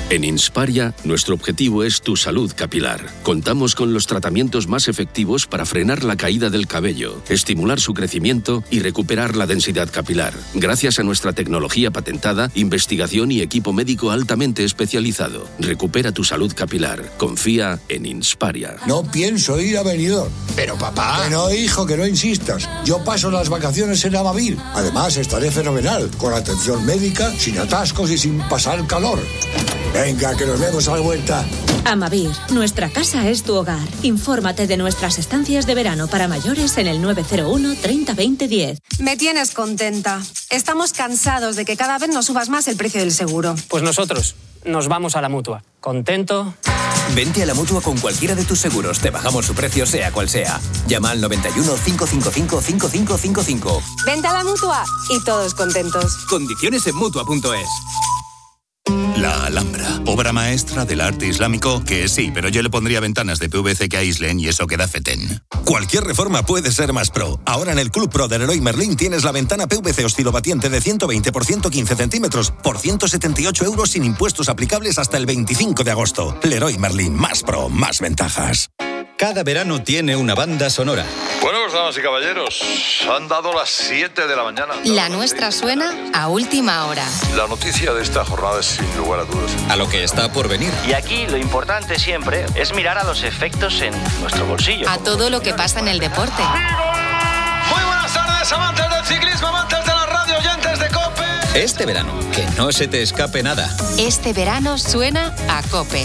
En Insparia, nuestro objetivo es tu salud capilar. Contamos con los tratamientos más efectivos para frenar la caída del cabello, estimular su crecimiento y recuperar la densidad capilar. Gracias a nuestra tecnología patentada, investigación y equipo médico altamente especializado. Recupera tu salud capilar. Confía en Insparia. No pienso ir a Benidorm. Pero papá... Que no, hijo, que no insistas. Yo paso las vacaciones en Amavir. Además, estaré fenomenal, con atención médica, sin atascos y sin pasar calor. Venga, que nos vemos a la vuelta. Amavir, nuestra casa es tu hogar. Infórmate de nuestras estancias de verano para mayores en el nueve cero uno treinta veinte diez. Me tienes contenta. Estamos cansados de que cada vez nos subas más el precio del seguro. Pues nosotros nos vamos a la Mutua. ¿Contento? Vente a la Mutua con cualquiera de tus seguros. Te bajamos su precio, sea cual sea. Llama al noventa y uno, cincuenta y cinco, cincuenta y cinco cincuenta y cinco. Vente a la Mutua y todos contentos. Condiciones en Mutua punto es. La Alhambra, obra maestra del arte islámico, que sí, pero yo le pondría ventanas de P V C que aíslen y eso queda fetén. Cualquier reforma puede ser más pro. Ahora en el Club Pro de Leroy Merlin tienes la ventana P V C oscilobatiente de ciento veinte por ciento quince centímetros por ciento setenta y ocho euros sin impuestos aplicables hasta el veinticinco de agosto. Leroy Merlin, más pro, más ventajas. Cada verano tiene una banda sonora. Bueno, pues damas y caballeros, han dado las siete de la mañana. La nuestra suena a última hora. La noticia de esta jornada es sin lugar a dudas. A lo que está por venir. Y aquí lo importante siempre es mirar a los efectos en nuestro bolsillo. A todo lo que pasa en el deporte. Muy buenas tardes, amantes del ciclismo, amantes de la radio, oyentes de COPE. Este verano, que no se te escape nada. Este verano suena a COPE.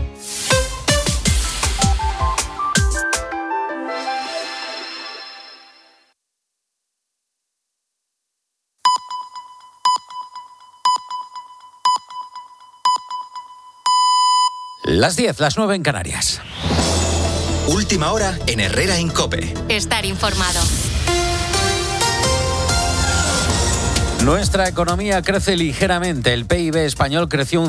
Las diez, las nueve en Canarias. Última hora en Herrera en COPE. Estar informado. Nuestra economía crece ligeramente. El P I B español creció un